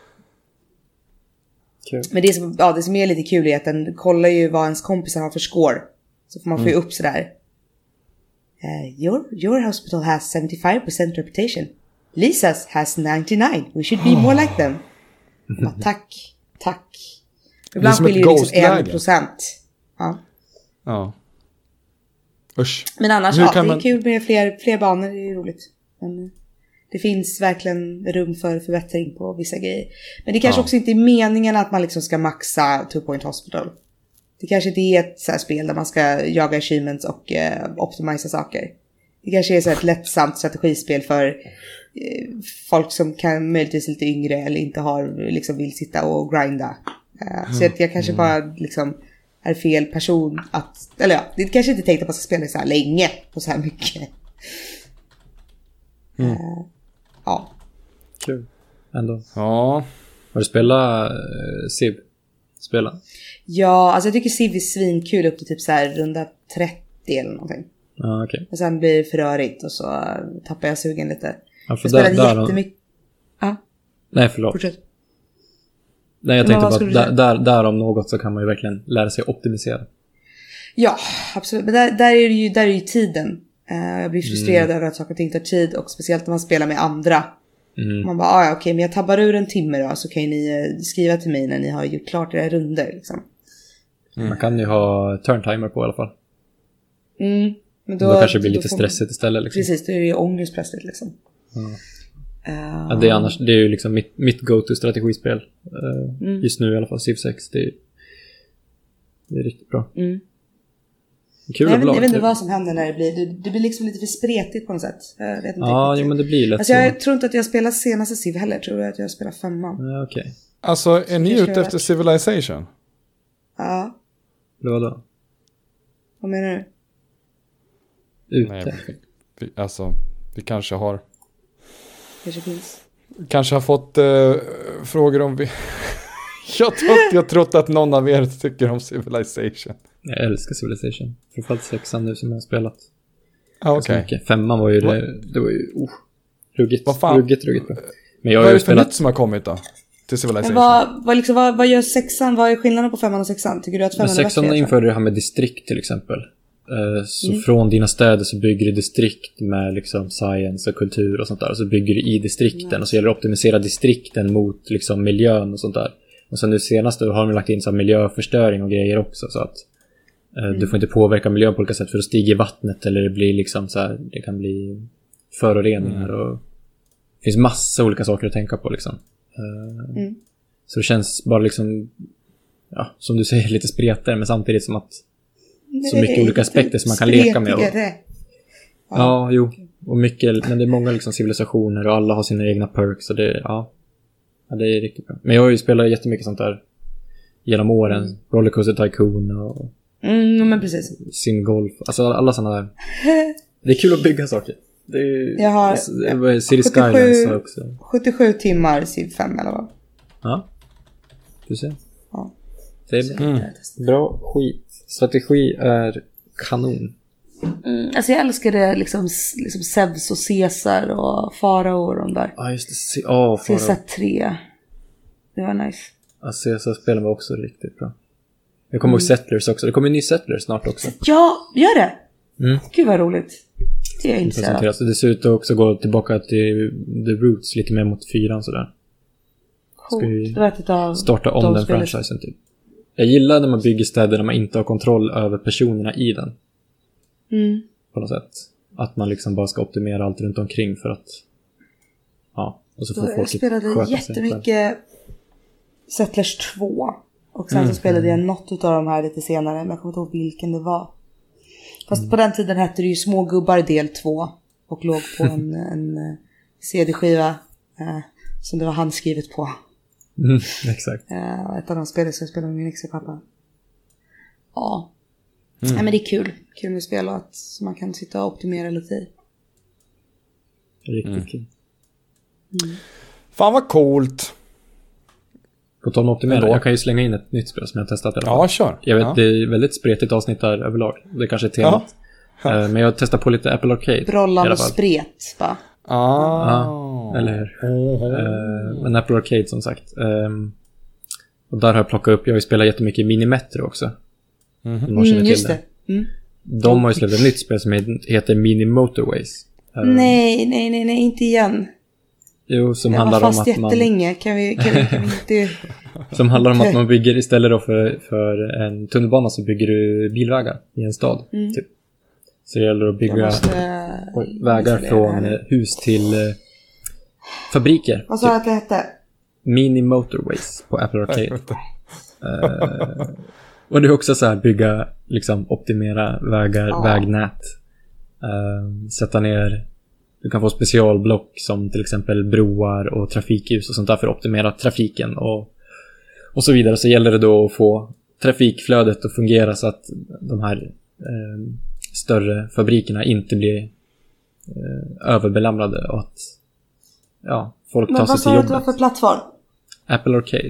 Cool. Men det som, ja, det som är lite kul är att den kollar ju vad ens kompisar har för score. Så får man få mm. upp sådär Uh, your, your hospital has seventy-five percent reputation. Lisa's has ninety-nine. We should be more like them. Ja, tack, tack. Ibland skiljer ju liksom en procent. Ja. Ja. Usch. Men annars, ja, det är man... kul med fler, fler banor, det är roligt. Men det finns verkligen rum för förbättring på vissa grejer. Men det kanske ja. också inte är meningen att man liksom ska maxa Two Point Hospital. Det kanske inte är ett så här spel där man ska jaga achievements och eh, optimisa saker. Det kanske är så ett lättsamt strategispel för eh, folk som kan möjligtvis lite yngre eller inte har, liksom vill sitta och grinda. Uh, så att jag kanske mm. bara liksom är fel person att, eller ja, det är kanske inte tänkt att man ska spela så här länge och så här mycket. Mm. Uh, ja. Kul. Ändå. Ja. Har du spelat uh, Civ? Spela? Ja, alltså jag tycker Civ är svinkul upp till typ så här runda trettio eller någonting. Ja, ah, okej. Okay. Och sen blir det för rörigt och så tappar jag sugen lite. Ja, för jag spelade där, jättemycket. Ja. Ah. Nej, förlåt. Fortsätt. Nej, jag tänkte bara att där, där, där om något så kan man ju verkligen lära sig optimisera. Ja, absolut. Men där, där, är, det ju, där är ju tiden. Uh, jag blir frustrerad mm. över att saker och ting tar tid. Och speciellt när man spelar med andra. Mm. Man bara, ah, ja okej, okay, men jag tabbar ur en timme då. Så kan ju ni uh, skriva till mig när ni har gjort klart era runder liksom. Mm. Man kan ju ha turn timer på i alla fall. Mm. Men då, då kanske det blir då lite stressigt man... istället liksom. Precis, då är det ju ångest plötsligt liksom. Mm. Uh... Ja, det är annars, det är ju liksom mitt, mitt go-to-strategispel. Uh, mm. Just nu i alla fall, Civ sex. Det är, det är riktigt bra. Mm. Kul jag, vet, jag vet inte vad som händer när det blir. Det, det blir liksom lite för spretigt på något sätt. Jag vet inte ja, jo, men det blir lätt alltså, jag tror inte att jag spelar senaste Civ heller. Jag tror att jag spelar femman. Ja, okej. Okay. Alltså, är ni ute efter Civilization? Ja. Det var då? Vad menar du? Ute? Nej, vi, alltså, vi kanske har... Kanske finns. Kanske har fått uh, frågor om vi... jag trott, jag trott att någon av er tycker om Civilization. Jag älskar Civilization. Framförallt sexan nu som jag har spelat. Ah, okej. Okay. Femman var ju det, det var ju oh, ruggigt, vad fan? ruggigt, ruggigt bra. Men jag vad har är ju det för spelat... nytt som har kommit då? Till Civilization. Men vad, vad, liksom, vad, vad gör sexan? Vad är skillnaden på femman och sexan? Tycker du att femman men sexan är införde det här med distrikt till exempel. Så mm. från dina städer så bygger du distrikt med liksom science och kultur och sånt där. Och så bygger du i distrikten nice. Och så gäller det att optimisera distrikten mot liksom miljön och sånt där. Och sen nu senast då har de lagt in så här miljöförstöring och grejer också så att eh, mm. du får inte påverka miljön på olika sätt för att stiga i vattnet eller det blir liksom så här, det kan bli föroreningar mm. och det finns massa olika saker att tänka på liksom. Eh, mm. Så det känns bara liksom ja, som du säger lite spreter men samtidigt som att så mycket olika aspekter som man kan leka med. Och, ja. ja, jo. Och mycket, men det är många liksom civilisationer och alla har sina egna perks och det, ja. Ja, det är riktigt bra. Men jag har ju spelat jättemycket sånt där genom åren. Mm. Rollercoaster Tycoon och mm, men precis. Sim Golf. Alltså alla sådana där. Det är kul att bygga saker. Det är, jag har det är City Skylines också. sjuttiosju timmar Civ fem eller vad? Ja. Du ser. Ja. Det är mm. bra skit. Strategi är kanon. Mm, alltså jag älskar det liksom, liksom Zeus och Caesar och Farao och de där. Ja ah, just det. C- oh, Caesar tre. Det var nice. Ja, Caesar-spelen var också riktigt bra. Jag kommer mm. ihåg Settlers också. Det kommer en ny Settlers snart också. Ja, gör det. Mm. Gud vad roligt. Det är jag intresserad. Det ser ut att också gå tillbaka till The Roots lite mer mot fyran sådär. Cool. Ska vi det var ett av starta om den franchisen typ. Jag gillar när man bygger städer när man inte har kontroll över personerna i den. Mm. På något sätt. Att man liksom bara ska optimera allt runt omkring för att ja, och så får folk jag spelade jättemycket Settlers två och sen mm. så spelade jag något av de här lite senare men jag kommer inte ihåg vilken det var. Fast mm. på den tiden hette det ju Små gubbar del två och låg på en, en C D-skiva eh, som det var handskrivet på. Mm, exakt. Uh, ett av de spelare som jag spelade med min ex och pappa. Ja. Mm. Nej, men det är kul. Kul med spel och att man kan sitta och optimera lite i. Riktigt mm. kul. Mm. Fan vad coolt. På tal om optimera, jag kan ju slänga in ett nytt spel som jag har testat i alla fall. Ja, kör. Jag vet, ja. det är väldigt spretigt avsnitt där överlag. Det kanske är temat. Ja. Uh, men jag testar på lite Apple Arcade. Brollan och spret, va? Ah. Ja, eller hur? Mm. Uh, men Apple Arcade som sagt. Um, och där har jag plockat upp, jag har ju spelat jättemycket Minimetro också. Mm, mm just det. det. Mm. De har ju släppt ett nytt spel som heter Mini Motorways. Nej, nej, nej, nej, inte igen. Jo, som jag handlar var om fast att man... jättelänge. Kan vi, kan vi, kan vi inte... Som handlar om att man bygger istället då för, för en tunnelbana så bygger du bilvägar i en stad. Mm. Typ. Så det gäller att bygga måste... oj, vägar från hus till eh, fabriker. Vad sa du att det hette? Mini Motorways på Apple Arcade. uh, och det är också så här bygga, liksom optimera vägar, ja. vägnät. Uh, sätta ner, du kan få specialblock som till exempel broar och trafikljus och sånt där för att optimera trafiken och, och så vidare. Så gäller det då att få trafikflödet att fungera så att de här uh, större fabrikerna inte blir uh, överbelamrade och att ja, folk tar sig till jobbet. Men vad sa du för plattform? Apple Arcade.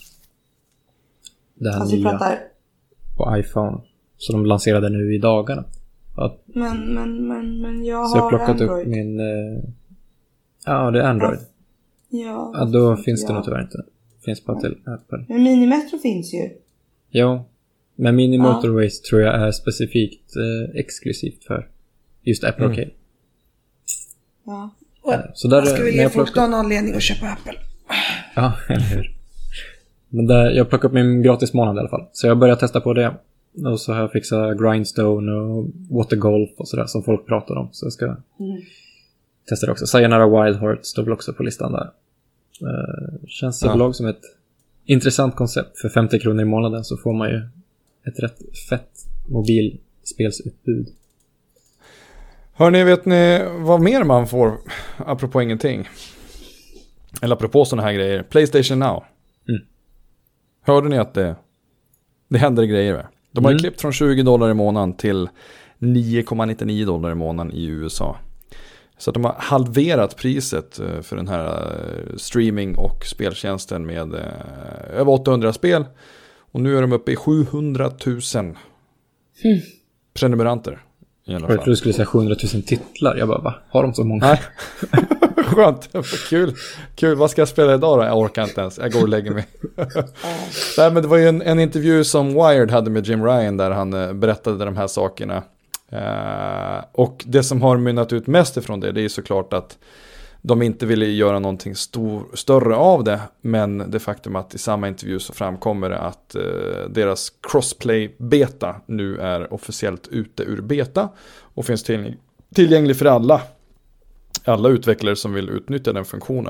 Det här alltså nya pratar... på iPhone. Så de lanserade nu i dagarna. Att... Men, men, men, men jag så har jag plockat Android. upp min... Uh... Ja, det är Android. Ja, ja då finns ja. det nog tyvärr inte. Finns bara till Apple. Men Minimetro finns ju. Jo. Men Mini ja. Motorways tror jag är specifikt uh, exklusivt för just Apple mm. Arcade. Ja. Uh, så där, jag ska vilja få plockat... någon anledning att köpa Apple. Ja, eller hur. Men där, jag plockade upp min gratis månad i alla fall. Så jag började testa på det. Och så har jag fixat Grindstone och Watergolf och sådär som folk pratar om. Så jag ska mm. testa det också. Sayonara Wild Hearts står väl också på listan där. Uh, känns ja. överlag som ett intressant koncept. För femtio kronor i månaden så får man ju ett rätt fett mobilspelsutbud. Hörrni, vet ni vad mer man får apropå ingenting? Eller apropå sådana här grejer. PlayStation Now. Mm. Hörde ni att det, det händer grejer? Va? De har mm. klippt från tjugo dollar i månaden till nio komma nittionio dollar i månaden i U S A. Så att de har halverat priset för den här streaming- och speltjänsten med över åttahundra spel. Och nu är de uppe i sjuhundratusen mm. prenumeranter. Jag tror du skulle säga sjuhundratusen titlar. Jag bara, va? Har de så många? Nej. Skönt, kul. Kul, vad ska jag spela idag då? Jag orkar inte ens, jag går och lägger mig. Nej, men det var ju en, en intervju som Wired hade med Jim Ryan där han uh, berättade de här sakerna. Uh, och det som har mynnat ut mest ifrån det, det är såklart att de inte ville göra någonting stor, större av det, men det faktum att i samma intervju så framkommer det att uh, deras crossplay-beta nu är officiellt ute ur beta och finns till, tillgänglig för alla. Alla utvecklare som vill utnyttja den funktionen.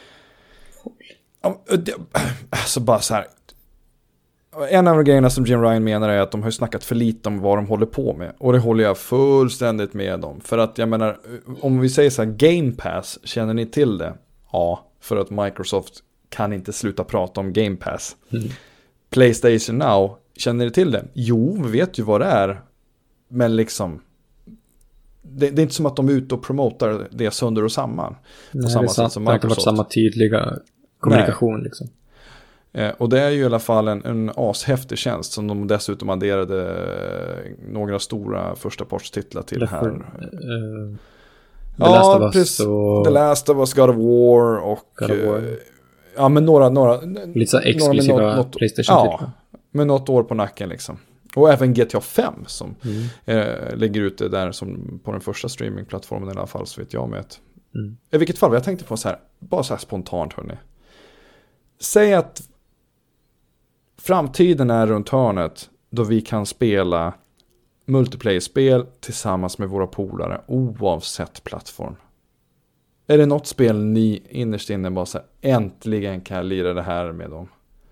Alltså bara så här. En av de grejerna som Jim Ryan menar är att de har snackat för lite om vad de håller på med. Och det håller jag fullständigt med om. För att jag menar, om vi säger så här, Game Pass, känner ni till det? Ja, för att Microsoft kan inte sluta prata om Game Pass. Mm. PlayStation Now, känner ni till det? Jo, vi vet ju vad det är. Men liksom... Det, det är inte som att de är ute och promotar det sönder och samman. Nej, på samma det sätt som Microsoft. Det har varit samma tydliga kommunikation. Liksom. Eh, och det är ju i alla fall en, en ashäftig tjänst som de dessutom adderade några stora första partstitlar till Därför, här. Uh, The ja, Last of Us och... The Last of Us, God of War och... God of War. Eh, ja, men några... några lite så exklusiva några, något, PlayStation-titlar. Ja, med något år på nacken liksom. Och även G T A fem som mm. eh, ligger ute där som på den första streamingplattformen i alla fall, så vet jag med. Mm. I vilket fall, jag tänkte på så här, bara så här spontant hörni. Säg att framtiden är runt hörnet då vi kan spela multiplayer-spel tillsammans med våra polare oavsett plattform. Är det något spel ni innerst inne bara så här, äntligen kan jag lira det här med dem?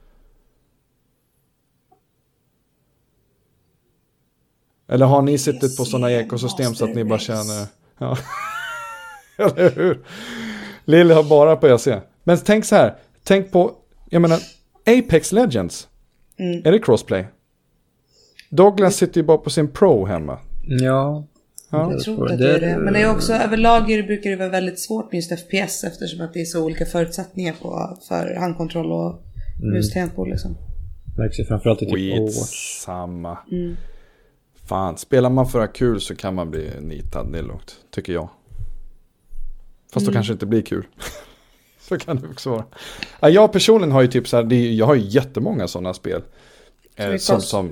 Eller har ni suttit på sådana ekosystem så att ni bara känner... Ja. Eller hur? Lille har bara på E C. Men tänk så här. Tänk på... Jag menar, Apex Legends. Mm. Är det crossplay? Douglas sitter ju bara på sin Pro hemma. Ja. ja. Jag tror inte att det är det. Men det är också, överlag brukar det vara väldigt svårt med just F P S eftersom att det är så olika förutsättningar på, för handkontroll och mm. mustempo liksom. Märks ju framförallt i typ Overwatch. Samma. Mm. Fan, spelar man för att ha kul så kan man bli nitad, det är lugnt, tycker jag. Fast mm. då kanske inte blir kul. Så kan det också vara. Ja, jag personligen har ju typ så här, det är, jag har ju jättemånga sådana spel. Eh, som, som,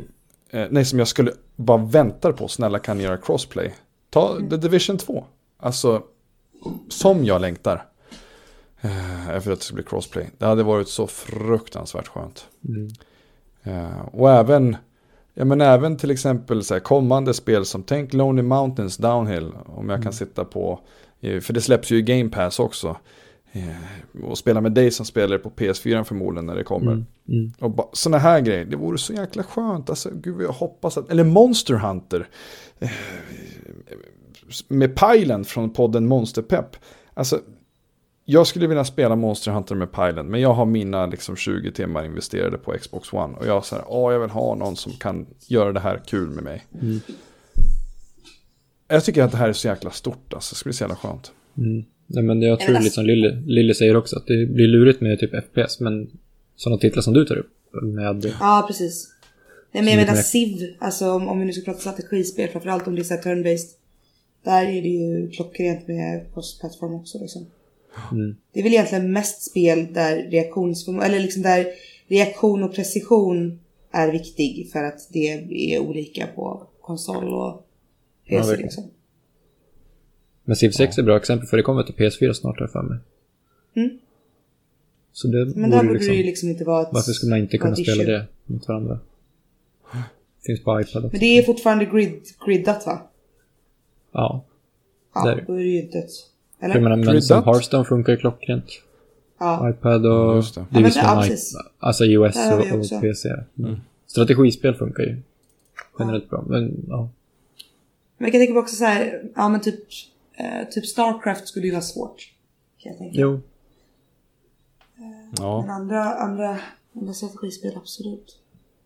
eh, nej som jag skulle bara väntar på, snälla kan ni göra crossplay. Ta mm. The Division två. Alltså, som jag längtar. Eh, efter att det ska bli crossplay. Det hade varit så fruktansvärt skönt. Mm. Eh, och även, ja men även till exempel så här, kommande spel som tänk Lonely Mountains Downhill. Om jag mm. kan sitta på, för det släpps ju i Game Pass också. Och spela med dig som spelar på P S fyra förmodligen när det kommer. Mm, mm. Och ba, såna här grejer, det vore så jäkla skönt. Alltså, gud, jag hoppas att, eller Monster Hunter eh, med Pilen från podden Monsterpepp. Alltså, jag skulle vilja spela Monster Hunter med Pilen, men jag har mina liksom tjugo timmar investerade på Xbox One och jag säger, åh, jag vill ha någon som kan göra det här kul med mig. Mm. Jag tycker att det här är så jäkla stort, alltså, det ska bli så jävla skönt. Mm. Nej, men jag tror lite som Lille, Lille säger också att det blir lurigt med typ F P S, men sådana titlar som du tar upp med... Ja, precis. Nej, men jag menar Civ, alltså om, om vi nu ska prata strategispel, framförallt om det är så här turn-based, där är det ju klockrent med cross-plattform också liksom. Mm. Det är väl egentligen mest spel där reaktionsförmåga, eller liksom där reaktion och precision är viktig för att det är olika på konsol och P C ja, liksom. Men Civ sex ja. är bra exempel för det kommer till P S fyra snart här för mig. Mm. Så det men där borde liksom, det ju liksom inte vara ett, varför skulle man inte kunna spela det mot varandra? Det finns på iPad också. Men det är fortfarande grid, griddat va? Ja. Ja, där. Då är det ju inte ett... Eller? Jag menar, men som Hearthstone funkar ju klockrent. Ja. iPad och... Just det. Det är ja, som I, alltså iOS och, och P C. Mm. Strategispel funkar ju generellt ja. bra. Men ja. Men jag kan tänka på också så här, ja men typ... Uh, typ Starcraft skulle ju vara svårt, kan jag tänka. Jo. Uh, ja. Men andra, andra, andra strategispel, absolut.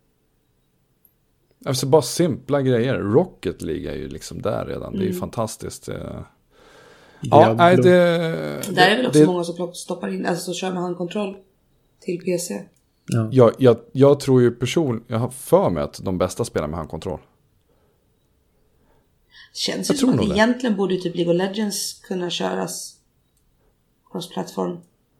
Alltså bara simpla grejer. Rocket League är ju liksom där redan. Mm. Det är ju fantastiskt. Uh... Ja, nej, det, det... Där är väl också det... många som stoppar in, alltså så kör med handkontroll till P C. Ja. Jag, jag, jag tror ju person, jag har för mig att de bästa spelar med handkontroll. Känns ju som att egentligen borde typ League of Legends kunna köras cross-platform.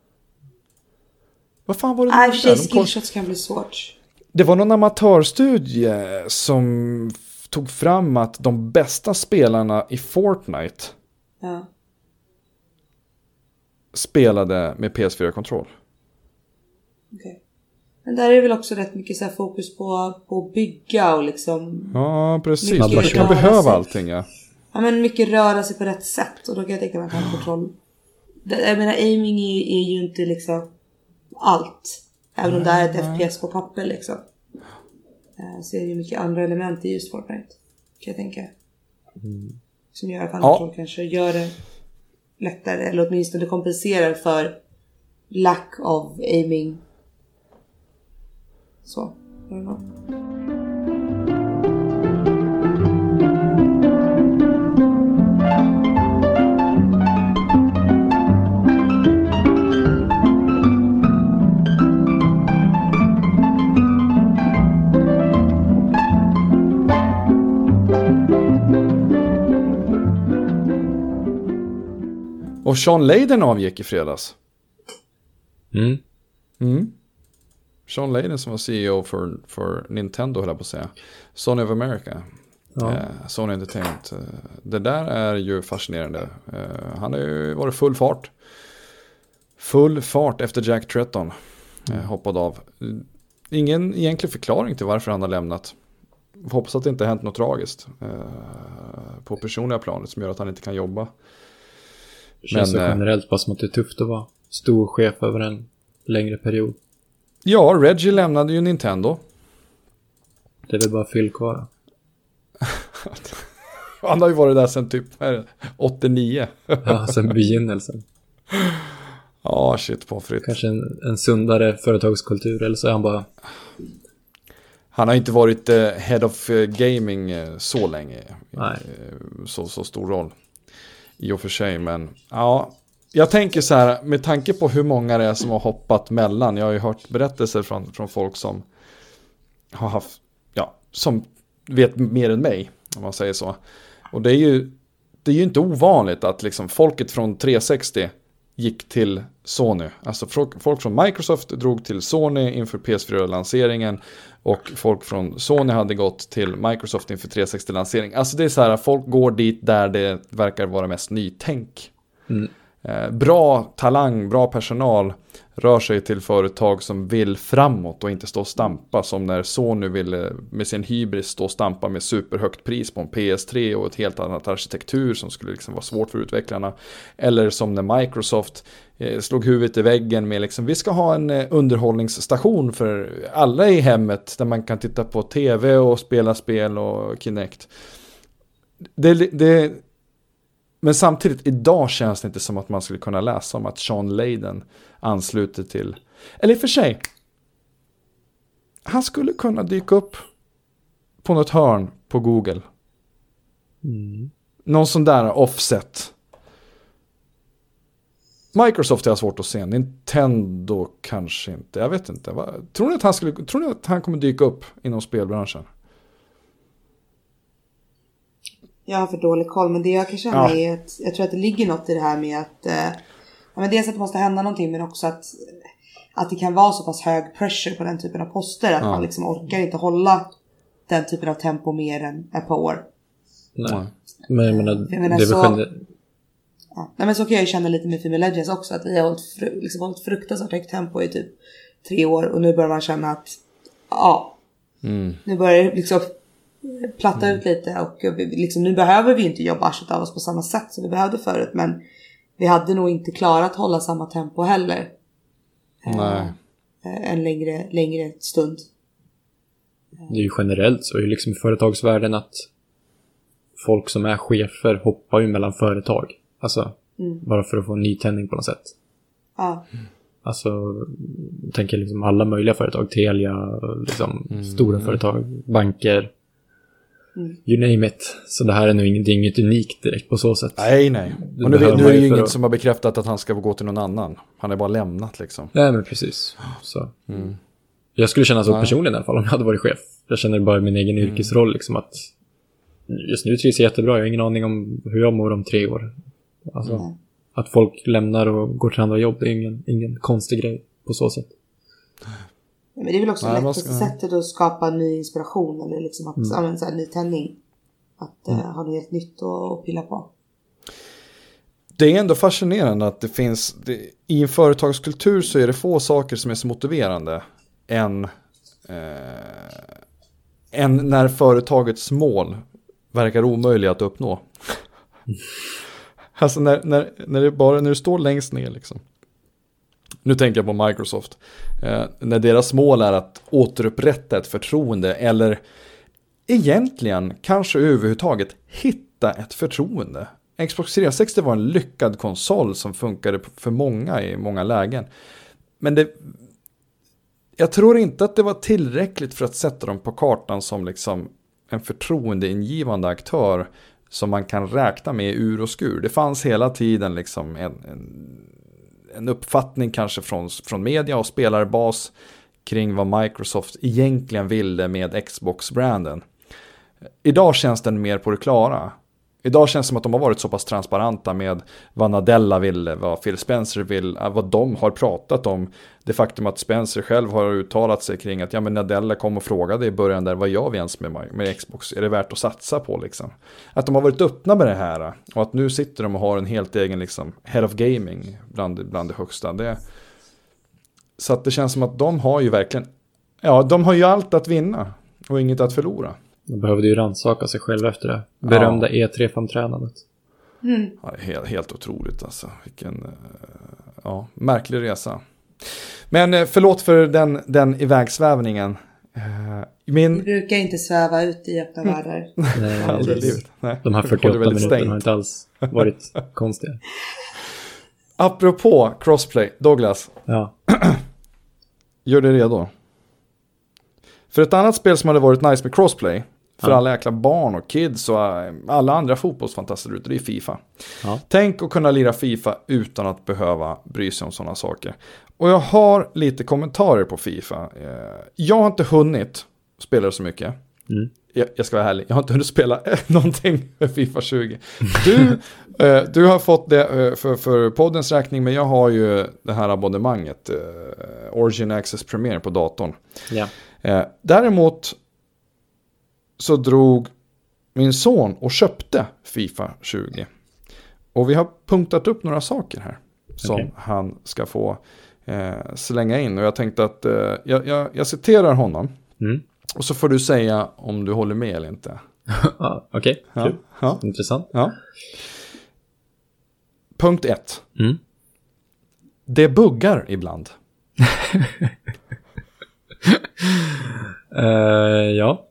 Vad fan var det? Nej, för sig skillshots kan bli svårt. Det var någon amatörstudie som f- tog fram att de bästa spelarna i Fortnite ja. spelade med P S fyra-kontroll. Okej. Okay. Men där är det väl också rätt mycket så här fokus på, på att bygga och liksom... Ja, precis. Man kan behöva allting, ja. Ja, men mycket röra sig på rätt sätt. Och då kan jag tänka mig att han har kontroll. Jag menar, aiming är, är ju inte liksom allt. Även om det är ett F P S på papper liksom. Så är det ju mycket andra element i just Fortnite. Kan jag tänka. Mm. Som gör att han ja. kanske gör det lättare. Eller åtminstone kompenserar för lack of aiming. Så, I don't know. Och Sean Layden avgick i fredags. Mm. Mm. Sean Layden som var C E O för, för Nintendo, höll jag på att säga. Sony of America. Ja. Eh, Sony Entertainment. Eh, det där är ju fascinerande. Eh, han har ju varit full fart. Full fart efter Jack Tretton eh, hoppade av. Ingen egentlig förklaring till varför han har lämnat. Hoppas att det inte har hänt något tragiskt eh, på personliga planet som gör att han inte kan jobba. Det känns Men, så generellt bara som att det är tufft att vara stor chef över en längre period. Ja, Reggie lämnade ju Nintendo. Det är väl bara Phil kvar. Han har ju varit där sedan typ åttionio. Ja, sedan begynnelsen. Ja, shit på fritt. Kanske en, en sundare företagskultur, eller så är han bara... Han har inte varit uh, head of uh, gaming uh, så länge. Nej. Uh, så, så stor roll. I och för sig, men ja... Jag tänker så här, med tanke på hur många det är som har hoppat mellan. Jag har ju hört berättelser från, från folk som har haft, ja, som vet mer än mig, om man säger så. Och det är ju, det är ju inte ovanligt att liksom folket från trehundrasextio gick till Sony. Alltså folk från Microsoft drog till Sony inför P S fyra-lanseringen och folk från Sony hade gått till Microsoft inför trehundrasextio-lansering. Alltså det är så här, folk går dit där det verkar vara mest nytänk. Mm. Eh, bra talang, bra personal rör sig till företag som vill framåt och inte stå och stampa, som när Sony ville med sin hybris stå och stampa med superhögt pris på en P S tre och ett helt annat arkitektur som skulle liksom vara svårt för utvecklarna. Eller som när Microsoft eh, slog huvudet i väggen med liksom, vi ska ha en eh, underhållningsstation för alla i hemmet där man kan titta på tv och spela spel och Kinect. Det, det Men samtidigt, idag känns det inte som att man skulle kunna läsa om att Sean Layden ansluter till... Eller i och för sig, han skulle kunna dyka upp på något hörn på Google. Mm. Någon sån där offset. Microsoft är svårt att se. Nintendo kanske inte. Jag vet inte. Va? Tror ni att han skulle, tror ni att han kommer dyka upp inom spelbranschen? Jag har för dålig koll, men det jag kan känna ja. är att jag tror att det ligger något i det här med att eh, ja, men dels att det måste hända någonting, men också att, att det kan vara så pass hög pressure på den typen av poster att ja. man liksom orkar inte hålla den typen av tempo mer än ett par år. Nej, men jag menar, jag menar det är så, väl gen- ja. Nej, men så kan jag ju känna lite med Female Legends också, att vi har hållit, fru, liksom hållit fruktansvärt högt tempo i typ tre år och nu börjar man känna att ja, mm. nu börjar det liksom platta ut lite och liksom, nu behöver vi inte jobba arslet av oss på samma sätt som vi behövde förut, men vi hade nog inte klarat att hålla samma tempo heller. Nej. Eh, en längre, längre stund. Det är ju generellt så är ju liksom i företagsvärlden att folk som är chefer hoppar ju mellan företag. Alltså, mm. bara för att få en nytändning på något sätt. Ja. Alltså, jag tänker liksom alla möjliga företag, Telia, liksom mm. stora företag, banker. Mm. You name it. Så det här är nog inget, inget unikt direkt på så sätt. Nej, nej. Och nu, nu är det ju ingen att... som har bekräftat att han ska gå till någon annan. Han är bara lämnat liksom. Nej, men precis. Så. Mm. Jag skulle känna så nej. personligen i alla fall om jag hade varit chef. Jag känner bara min egen mm. yrkesroll liksom att just nu trivs jag jättebra. Jag har ingen aning om hur jag mår om tre år. Alltså, mm. att folk lämnar och går till andra jobb, det är ingen, ingen konstig grej på så sätt. Ja, men det är väl också lätt ska... sättet att skapa ny inspiration eller liksom att mm. använda en ny tändning. Att mm. uh, ha något helt nytt att pilla på. Det är ändå fascinerande att det finns, det, i en företagskultur så är det få saker som är så motiverande än, eh, än när företagets mål verkar omöjliga att uppnå. Mm. Alltså när, när, när, det bara, när det står längst ner liksom. Nu tänker jag på Microsoft. Eh, när deras mål är att återupprätta ett förtroende eller egentligen kanske överhuvudtaget hitta ett förtroende. Xbox trehundrasextio var en lyckad konsol som funkade för många i många lägen. Men det, jag tror inte att det var tillräckligt för att sätta dem på kartan som liksom en förtroendeingivande aktör som man kan räkna med ur och skur. Det fanns hela tiden liksom en, en, en uppfattning kanske från, från media och spelarbas kring vad Microsoft egentligen ville med Xbox-branden. Idag känns den mer på det klara. Idag känns det som att de har varit så pass transparenta med vad Nadella ville, vad Phil Spencer vill, vad de har pratat om. Det faktum att Spencer själv har uttalat sig kring att ja, men Nadella kom och frågade i början där vad jag ens med, med Xbox, är det värt att satsa på liksom. Att de har varit öppna med det här och att nu sitter de och har en helt egen liksom head of gaming bland, bland det högsta. Det, så att det känns som att de har ju verkligen, ja de har ju allt att vinna och inget att förlora. De behövde ju rannsaka sig själv efter det. Berömda ja. E tre-framträdandet. Mm. Ja, helt, helt otroligt alltså. Vilken ja, märklig resa. Men förlåt för den, den ivägsvävningen. Min... Vi brukar inte sväva ut i öppna mm. världar. Nej, aldrig livet. Nej. De här fyrtioåtta minuterna har inte alls varit konstiga. Apropå crossplay, Douglas. Ja. Gör det redo. För ett annat spel som hade varit nice med crossplay för ja. alla jäkla barn och kids och alla andra fotbollsfantaster ute, det är FIFA. Ja. Tänk att kunna lira FIFA utan att behöva bry sig om sådana saker. Och jag har lite kommentarer på FIFA. Jag har inte hunnit spela så mycket. Mm. jag, jag ska vara ärlig, jag har inte hunnit spela någonting med FIFA tjugo. Du, eh, du har fått det eh, för, för poddens räkning, men jag har ju det här abonnemanget, eh, Origin Access Premier på datorn. Ja. Eh, däremot så drog min son och köpte FIFA tjugo. Och vi har punktat upp några saker här som Okay. han ska få eh, slänga in. Och jag tänkte att eh, jag, jag, jag citerar honom. Mm. Och så får du säga om du håller med eller inte. Ja, okej, Ja, kul. ja, Intressant. ja. Punkt ett. Mm. Det buggar ibland. Uh, ja.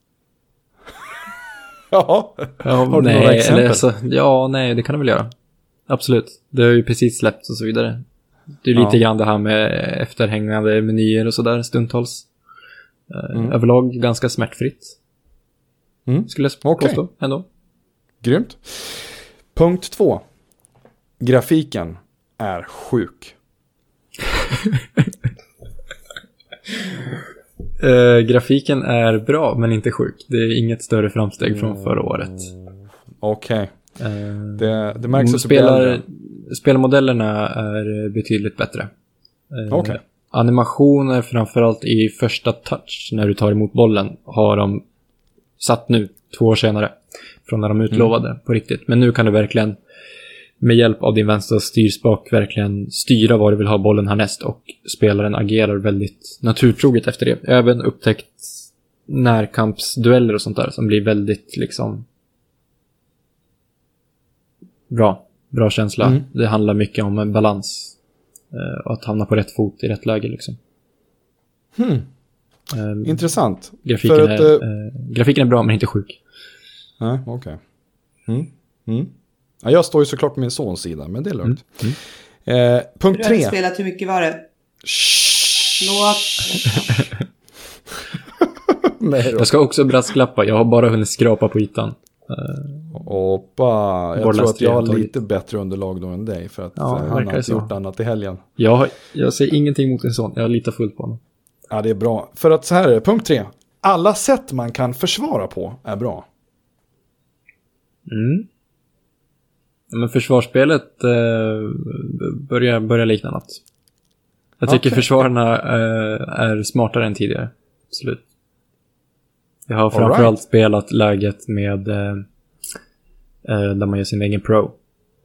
Ja, ja har du nej, några exempel? Eller så, ja, nej, det kan det väl göra. Absolut. Det har ju precis släppts och så vidare. Det är lite Ja. grann det här med efterhängande menyer och sådär stundtals. Uh, Mm. Överlag ganska smärtfritt. Mm. Skulle jag Okej. påstå ändå. Grymt. Punkt två. Grafiken är sjuk. Uh, grafiken är bra men inte sjuk. Det är inget större framsteg från förra året. Okej. Uh, Det, det märks att du spelar, blir äldre. spelmodellerna är betydligt bättre. Uh, Okej. Animationer framförallt i första touch när du tar emot bollen har de satt nu två år senare från när de utlovade Mm. på riktigt. Men nu kan du verkligen med hjälp av din vänstra styrspak verkligen styra var du vill ha bollen härnäst och spelaren agerar väldigt naturtroget efter det. Jag har även upptäckt närkampsdueller och sånt där som blir väldigt liksom bra. Bra känsla. Mm. Det handlar mycket om en balans eh, och att hamna på rätt fot i rätt läge liksom. Hmm. Eh, Intressant. grafiken, För att, är, eh, eh, grafiken är bra men inte sjuk. Nej, okej. Mm. Mm. Ja, jag står ju såklart på min sons sida, men det är lugnt. Mm. Eh, punkt Du har tre. spelat, hur mycket var det? Låt. Nej då. Jag ska också brasklappa. Jag har bara hunnit skrapa på ytan. Eh, Hoppa. Jag Borderlands tror att jag har tre har lite bättre underlag då än dig. För att Ja, eh, det han verkar har inte så. gjort annat i helgen. jag, har- jag säger ingenting mot en sån. Jag litar fullt på honom. Ja, det är bra. För att så här är det. Punkt tre. Alla sätt man kan försvara på är bra. Mm. Men försvarsspelet eh, börjar, börjar likna något. Jag tycker Okej. försvararna eh, är smartare än tidigare. Absolut. Jag har All framförallt right. spelat läget med eh, eh, där man gör sin egen pro.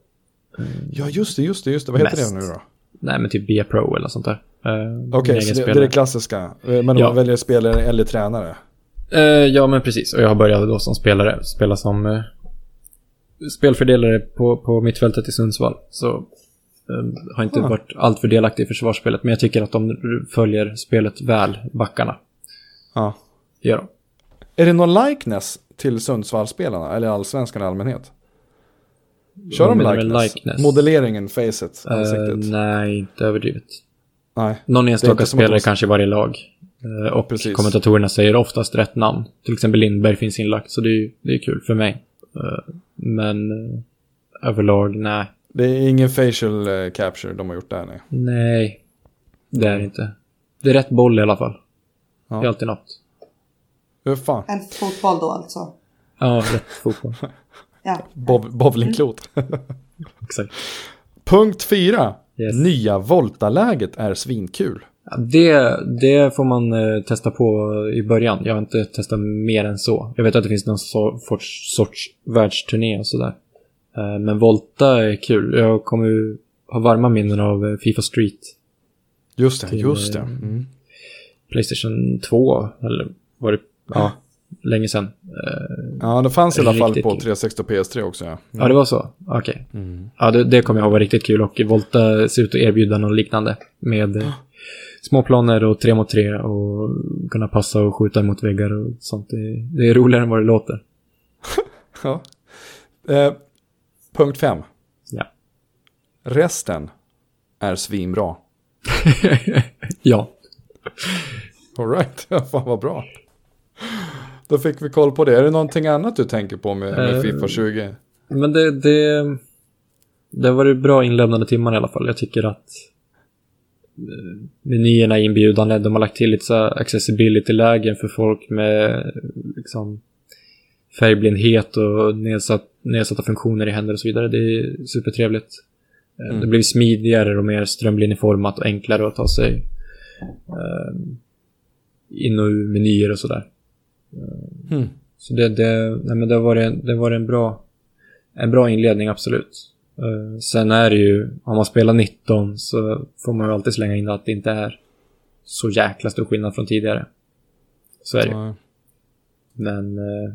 Ja, just det, just det, just det. Vad heter Mest. det nu då? Nej, men typ B Pro eller sånt där. Eh, Okej, min så egen det, det är spelare. det klassiska. Eh, Men Ja. man väljer spelare eller tränare. Eh, ja, men precis. Och jag har börjat då som spelare. Spela som eh, spelfördelare på, på mittfältet i Sundsvall. Så eh, har inte Ah. varit allt för delaktig i försvarsspelet. Men jag tycker att de följer spelet väl, backarna. Ja. Det gör de. Är det någon likeness till Sundsvallspelarna eller allsvenskan i allmänhet? Kör Vad de menar du med likeness? likeness? Modelleringen, facet, Eh, ansiktet? nej, inte överdrivet. Nej. Någon Det är enstaka inte som att spelare de- kanske i varje lag. Eh, och Precis. kommentatorerna säger oftast rätt namn. Till exempel Lindberg finns inlagt. Så det är, ju- det är kul för mig. Eh, men eh, överlag, nej. Det är ingen facial eh, capture de har gjort där, nej. Nej, det är det inte. Det är rätt boll i alla fall. Ja. Det är alltid något. Hur fan? En fotboll då alltså. Ja, rätt fotboll. Ja. Bob, bowlingklot. Exakt. Punkt fyra. Yes. Nya voltaläget är svinkul. Ja, det, det får man eh, testa på i början. Jag har inte testat mer än så. Jag vet att det finns någon so- sorts, sorts världsturné och sådär. Eh, men Volta är kul. Jag kommer ju ha varma minnen av eh, FIFA Street. Just det, Till, just det. eh, Mm. PlayStation två. Eller var det... Ja, länge sedan. Eh, Ja, det fanns i alla fall Riktigt på kul. trehundrasextio och P S tre också. Ja, ja, det var så. Okej. Mm. Ja, det, det kommer jag ihåg var riktigt kul. Och Volta ser ut att erbjuda något liknande. Med eh, små planer och tre mot tre. Och kunna passa och skjuta mot väggar och sånt. Det, det är roligare än vad det låter. Ja. Eh, punkt fem. Ja. Resten är svinbra. Ja. All right, ja, fan vad bra. Då fick vi koll på det. Är det någonting annat du tänker på med, med Eh, FIFA tjugo? Men det, det, det var det bra inlämnade timmar i alla fall. Jag tycker att menyerna inbjudande. De har lagt till lite så accessibility-lägen för folk med liksom färgblindhet och nedsatt, nedsatta funktioner i händer och så vidare. Det är supertrevligt. Mm. Det blir smidigare och mer strömlinjeformat och enklare att ta sig um, in och ur menyer och sådär. Mm. Så det, det, nej men det var en, det var en bra en bra inledning, absolut. Uh, sen är det ju, om man spelar nitton så får man ju alltid slänga in att det inte är så jäkla stor skillnad från tidigare. Så är det mm. Men uh,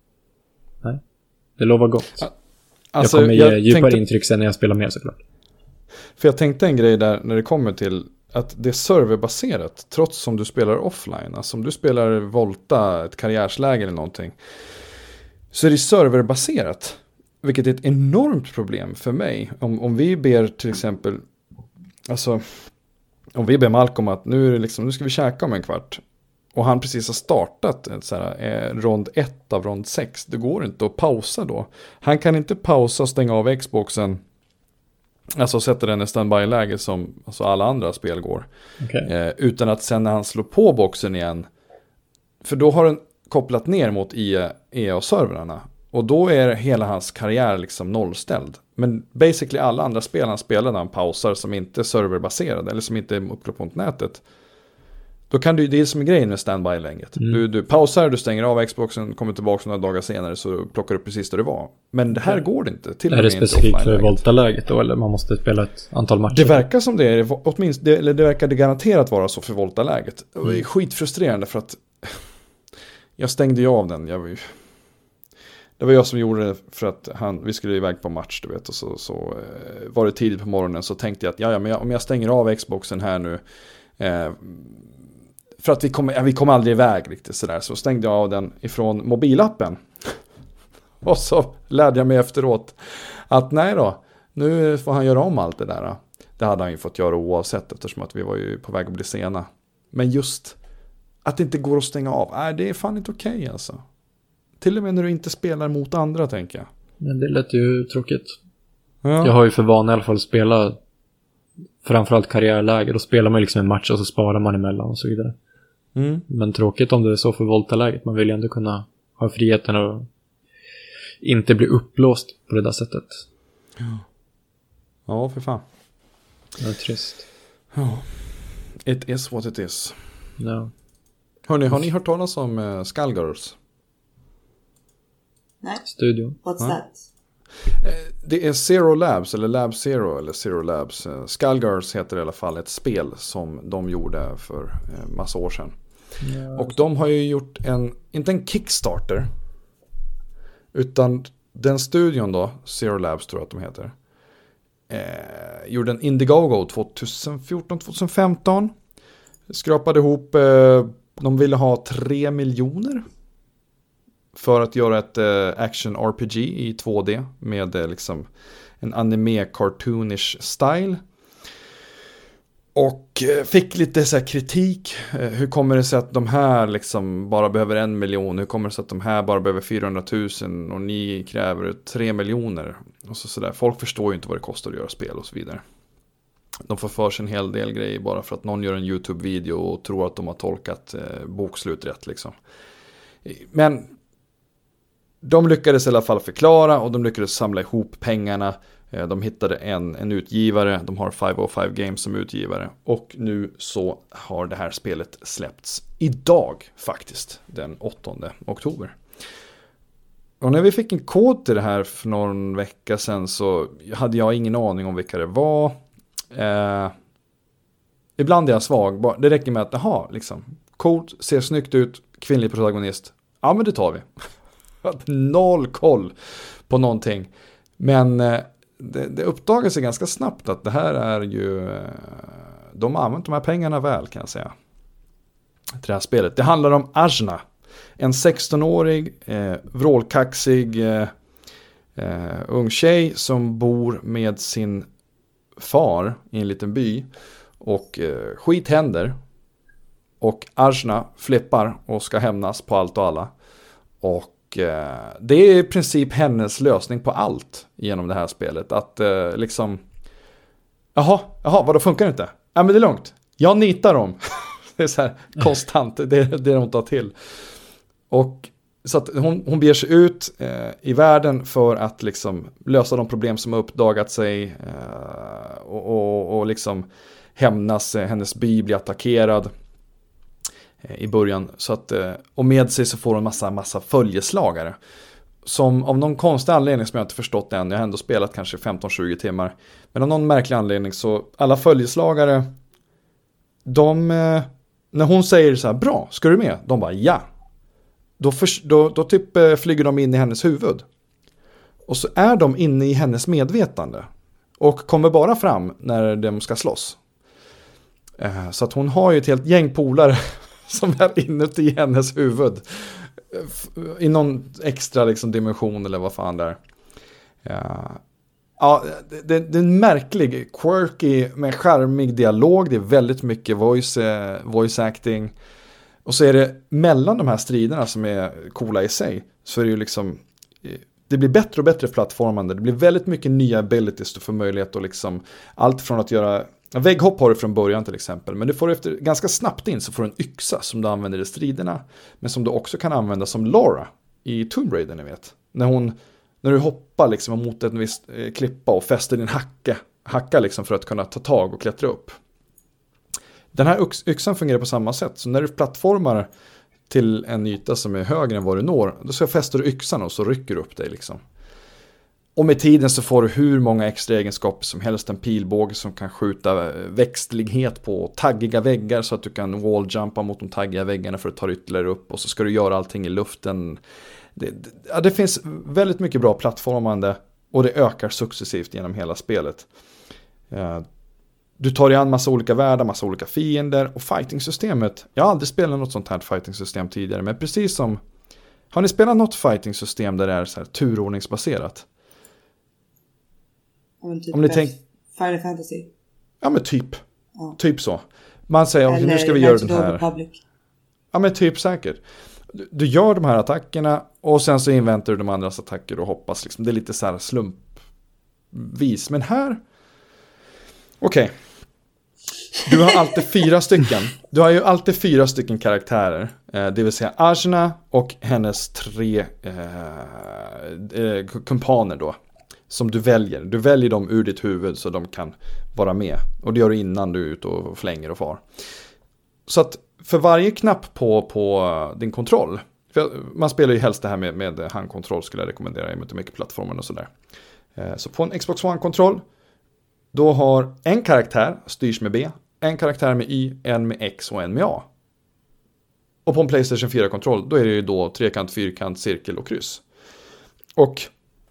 nej, det lovar gott. Alltså, jag kommer ge jag djupare tänkte, intryck sen när jag spelar mer, såklart. För jag tänkte en grej där när det kommer till att det är serverbaserat, trots som du spelar offline. Alltså om du spelar Volta, ett karriärsläge eller någonting, så är det serverbaserat. Vilket är ett enormt problem för mig. Om, om vi ber till exempel, alltså om vi ber Malcolm att nu, är det liksom, nu ska vi käka om en kvart. Och han precis har startat en så här, eh, rond ett av rond sex. Det går inte att pausa då. Han kan inte pausa och stänga av Xboxen. Alltså sätta den i standby-läge som alltså alla andra spel går. Okay. Eh, utan att sen när han slår på boxen igen. För då har den kopplat ner mot E A-servrarna. Och då är hela hans karriär liksom nollställd. Men basically alla andra spel han spelar när han pausar som inte är serverbaserade eller som inte är uppkopplade på nätet. Då kan du, det är som en grej med standby-läget. Mm. Du, du pausar, du stänger av Xboxen, kommer tillbaka några dagar senare så plockar du precis där du var. Men det här okay. går det inte. Till är det specifikt för Volta-läget då? Eller man måste spela ett antal matcher? Det verkar som det är. Åtminstone, det, eller det verkar det garanterat vara så för Volta-läget. Mm. Det är skitfrustrerande för att jag stängde ju av den. Jag var ju... Det var jag som gjorde det för att han, vi skulle iväg på match, du vet. Och så, så eh, var det tidigt på morgonen så tänkte jag att ja, ja, men jag, om jag stänger av Xboxen här nu... Eh, för att vi kommer, ja, vi kommer aldrig iväg riktigt sådär. Så stängde jag av den ifrån mobilappen. Och så lärde jag mig efteråt att nej då, nu får han göra om allt det där. Det hade han ju fått göra oavsett eftersom att vi var ju på väg att bli sena. Men just att det inte går att stänga av, nej, det är fan inte okej okay, alltså. Till och med när du inte spelar mot andra, tänker jag. Men det lät ju tråkigt. Ja. Jag har ju för vana i alla fall att spela framförallt karriärläge. Då spelar man liksom en match och så sparar man emellan och så vidare. Mm. Men tråkigt om det är så för Volta-läget. Man vill ju ändå kunna ha friheten och inte bli upplåst på det där sättet. Ja, ja för fan. Det är trist. Ja, it is what it is. Ja. Hörrni, har ni hört talas om uh, Skullgirls? Nej. Studio. What's ja. that? Det är Zero Labs eller Lab Zero eller Zero Labs. Skullgirls heter i alla fall ett spel som de gjorde för massa år sedan. Yes. Och de har ju gjort en, inte en Kickstarter, utan den studion då, Zero Labs tror jag att de heter, eh, gjorde en Indiegogo tjugofjorton tjugofemton. Skrapade ihop, eh, de ville ha tre miljoner för att göra ett eh, action R P G i två D med eh, liksom en anime-cartoonish style. Och eh, fick lite så här kritik. Eh, hur kommer det sig att de här liksom bara behöver en miljon? Hur kommer det sig att de här bara behöver fyrahundratusen och ni kräver tre miljoner? Och så, så där. Folk förstår ju inte vad det kostar att göra spel och så vidare. De får för sig en hel del grejer bara för att någon gör en YouTube-video och tror att de har tolkat eh, bokslut rätt liksom. Men de lyckades i alla fall förklara och de lyckades samla ihop pengarna. De hittade en, en utgivare, de har femhundrafem Games som utgivare. Och nu så har det här spelet släppts idag faktiskt, den åttonde oktober. Och när vi fick en kod till det här för någon vecka sedan så hade jag ingen aning om vilka det var. Eh, ibland är jag svag, det räcker med att, aha, liksom, kod, ser snyggt ut, kvinnlig protagonist. Ja, men det tar vi. Noll koll på någonting. Men eh, det, det uppdagar sig ganska snabbt att det här är ju eh, de har använt de här pengarna väl, kan jag säga, till det här spelet. Det handlar om Ajna, en sexton-årig eh, vrålkaxig eh, eh, ung tjej som bor med sin far i en liten by och eh, skit händer och Ajna flippar och ska hämnas på allt och alla. Och det är i princip hennes lösning på allt genom det här spelet. Att eh, liksom, jaha, jaha, vad då funkar det inte? Ja, men det är lugnt. Jag nitar dem. Det är så här konstant. Det är det de tar till. Och så att hon, hon beger sig ut eh, i världen för att liksom lösa de problem som har uppdagat sig eh, och, och, och liksom hämnas. Eh, hennes by blir attackerad eh, i början. Så att, eh, och med sig så får hon massa, massa följeslagare. Som av någon konstig anledning som jag inte förstått än. Jag har ändå spelat kanske femton tjugo timmar. Men av någon märklig anledning så alla följeslagare, de, eh, när hon säger så här, bra, ska du med? De bara, ja. Då, för, då, då typ eh, flyger de in i hennes huvud. Och så är de inne i hennes medvetande. Och kommer bara fram när de ska slåss. Eh, så att hon har ju ett helt gäng polare som är inuti hennes huvud. I någon extra liksom, dimension eller vad fan det är. Ja, ja det, det är en märklig, quirky med charmig dialog. Det är väldigt mycket voice, eh, voice acting. Och så är det mellan de här striderna som är coola i sig. Så är det ju liksom, det blir bättre och bättre plattformande. Det blir väldigt mycket nya abilities. Du får möjlighet att liksom, allt från att göra, vägghopp har du från början till exempel. Men du får efter, ganska snabbt in så får du en yxa som du använder i striderna. Men som du också kan använda som Lara i Tomb Raider, ni vet. När hon, när du hoppar liksom mot en viss eh, klippa och fäster din hacka, hacka liksom för att kunna ta tag och klättra upp. Den här yx- yxan fungerar på samma sätt. Så när du plattformar till en yta som är högre än vad du når, då ska fäster du yxan och så rycker du upp dig liksom. Och med tiden så får du hur många extra egenskaper som helst. En pilbåge som kan skjuta växtlighet på taggiga väggar så att du kan walljumpa mot de taggiga väggarna för att ta ytterligare upp. Och så ska du göra allting i luften. Det, det, ja, det finns väldigt mycket bra plattformande och det ökar successivt genom hela spelet. Ja, du tar dig an massa olika världar, massa olika fiender och fighting-systemet. Jag har aldrig spelat något sånt här fighting-system tidigare, men precis som, har ni spelat något fighting-system där det är så här turordningsbaserat? Typ Om ni tänker Final Fantasy. Ja, men typ. Ja. Typ så. Man säger, eller nu ska vi göra den här. Republic. Ja, men typ säkert. Du, du gör de här attackerna och sen så inväntar du de andras attacker och hoppas liksom. Det är lite så här slumpvis. Men här, okej. Okay. Du har alltid fyra stycken. Du har ju alltid fyra stycken karaktärer. Eh, det vill säga Ajna och hennes tre eh, eh, kumpaner då. Som du väljer. Du väljer dem ur ditt huvud så de kan vara med. Och det gör du innan du är ute och flänger och far. Så att för varje knapp på, på din kontroll. För man spelar ju helst det här med, med handkontroll skulle jag rekommendera. I och med mycket plattformen och sådär. Eh, så på en Xbox One-kontroll. Då har en karaktär styrs med B. En karaktär med Y, en med X och en med A. Och på en PlayStation fyra-kontroll då är det ju då trekant, fyrkant, cirkel och kryss. Och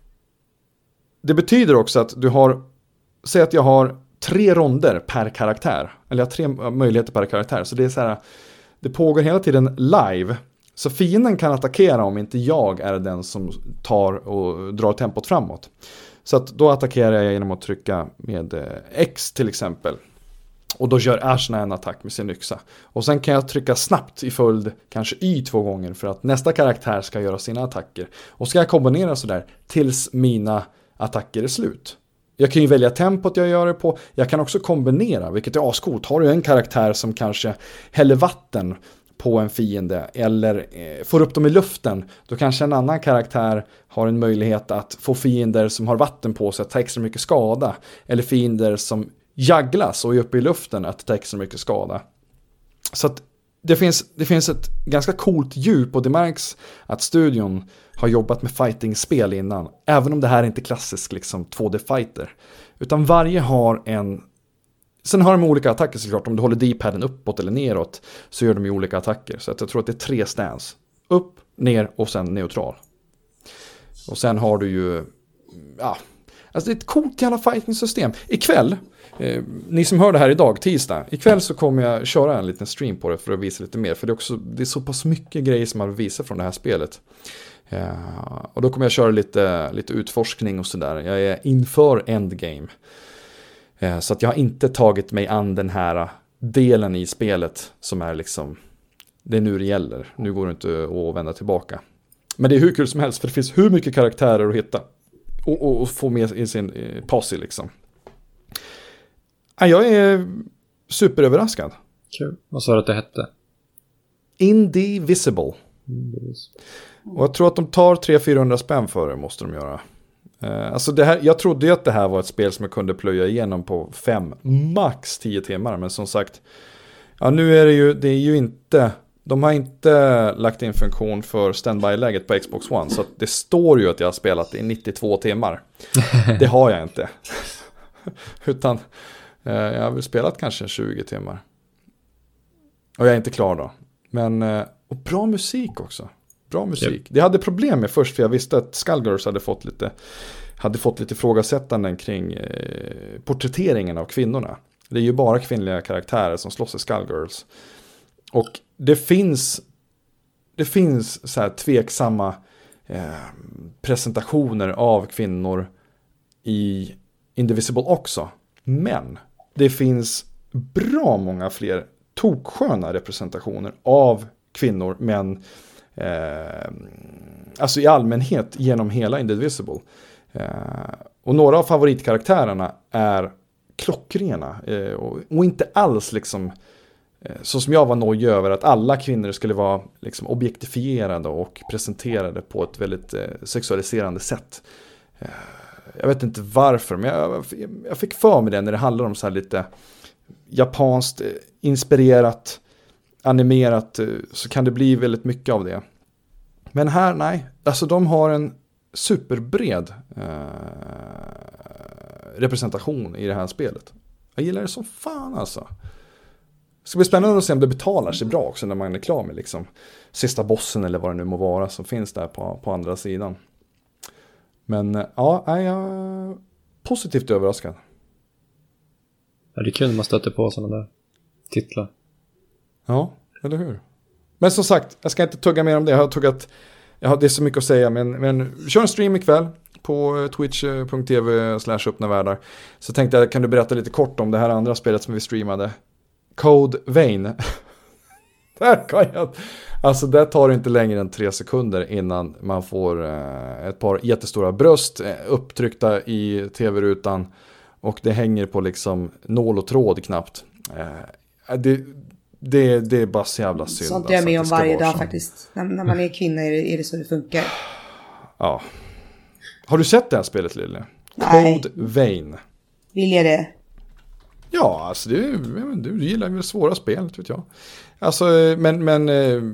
det betyder också att du har, säg att jag har tre ronder per karaktär. Eller jag har tre möjligheter per karaktär. Så det är så här, det pågår hela tiden live. Så fienden kan attackera om inte jag är den som tar och drar tempot framåt. Så att då attackerar jag genom att trycka med X till exempel. Och då gör Ajna en attack med sin yxa. Och sen kan jag trycka snabbt i följd kanske Y två gånger för att nästa karaktär ska göra sina attacker. Och ska jag kombinera sådär tills mina attacker är slut. Jag kan ju välja tempot jag gör det på. Jag kan också kombinera, vilket är ascoolt. Har du en karaktär som kanske häller vatten på en fiende eller eh, får upp dem i luften, då kanske en annan karaktär har en möjlighet att få fiender som har vatten på sig att ta extra mycket skada. Eller fiender som jaglas och är uppe i luften att ta extra mycket skada. Så att det finns, det finns ett ganska coolt djup och det märks att studion har jobbat med fighting-spel innan. Även om det här är inte klassisk liksom, två D-fighter. Utan varje har en... Sen har de olika attacker såklart. Om du håller D-paden uppåt eller neråt så gör de ju olika attacker. Så att jag tror att det är tre stance. Upp, ner och sen neutral. Och sen har du ju... Ja, alltså det är ett coolt jävla fighting-system. Ikväll... Eh, ni som hör det här idag, tisdag. Ikväll så kommer jag köra en liten stream på det för att visa lite mer. För det är, också, det är så pass mycket grejer som man vill visa från det här spelet. Eh, och då kommer jag köra lite, lite utforskning och sådär. Jag är inför endgame. Eh, så att jag har inte tagit mig an den här delen i spelet som är liksom... Det är nu det gäller. Nu går det inte att vända tillbaka. Men det är hur kul som helst för det finns hur mycket karaktärer att hitta. Och, och, och få med i sin eh, posse liksom. Jag är superöverraskad. Kul. Vad sa du att det hette? Indivisible. Indivisible. Och jag tror att de tar tre till fyrahundra spänn för det, måste de göra. Uh, alltså det här, jag trodde ju att det här var ett spel som jag kunde plöja igenom på fem, max tio timmar. Men som sagt, ja, nu är det ju, det är ju inte, de har inte lagt in funktion för standby-läget på Xbox One. Så att det står ju att jag har spelat i nittiotvå timmar. Det har jag inte. Utan uh, jag har väl spelat kanske tjugo timmar. Och jag är inte klar då. Men, uh, och bra musik också. Bra musik. Yep. Det hade problem med först, för jag visste att Skullgirls hade fått lite hade fått lite frågasättanden kring eh, porträtteringen av kvinnorna. Det är ju bara kvinnliga karaktärer som slåss i Skullgirls. Och det finns det finns så här tveksamma eh, presentationer av kvinnor i Indivisible också. Men det finns bra många fler toksköna representationer av kvinnor, men Eh, alltså i allmänhet genom hela Indivisible. Eh, och några av favoritkaraktärerna är klockrena eh, och, och inte alls liksom eh, så som jag var nöjd över att alla kvinnor skulle vara liksom objektifierade och presenterade på ett väldigt eh, sexualiserande sätt. Eh, jag vet inte varför, men jag, jag fick för mig det när det handlar om så här lite japanskt eh, inspirerat, animerat, så kan det bli väldigt mycket av det. Men här, nej. Alltså de har en superbred eh, representation i det här spelet. Jag gillar det som fan alltså. Det ska bli spännande att se om det betalar sig bra också när man är klar med liksom sista bossen eller vad det nu må vara som finns där på, på andra sidan. Men ja, jag är positivt överraskad. Ja, det är kul när man stöter på sådana där titlar. Ja, eller hur? Men som sagt, jag ska inte tugga mer om det. Jag har tuggat, jag har, det är så mycket att säga. Men, men kör en stream ikväll på twitch punkt tv slash öppna världar. Så tänkte jag, kan du berätta lite kort om det här andra spelet som vi streamade? Code Vein. Där kan jag... Alltså det tar inte längre än tre sekunder innan man får eh, ett par jättestora bröst eh, upptryckta i tv-rutan. Och det hänger på liksom nål och tråd knappt. Eh, det... Det, det är bara så jävla synd. Sånt är jag med om varje dag så. Faktiskt. När, när man är kvinna är det, är det så det funkar. Ja. Har du sett det här spelet, Lille? Nej. Code Vein. Vill jag det? Ja, alltså det, du gillar väl svåra spel, vet jag. Alltså, men, men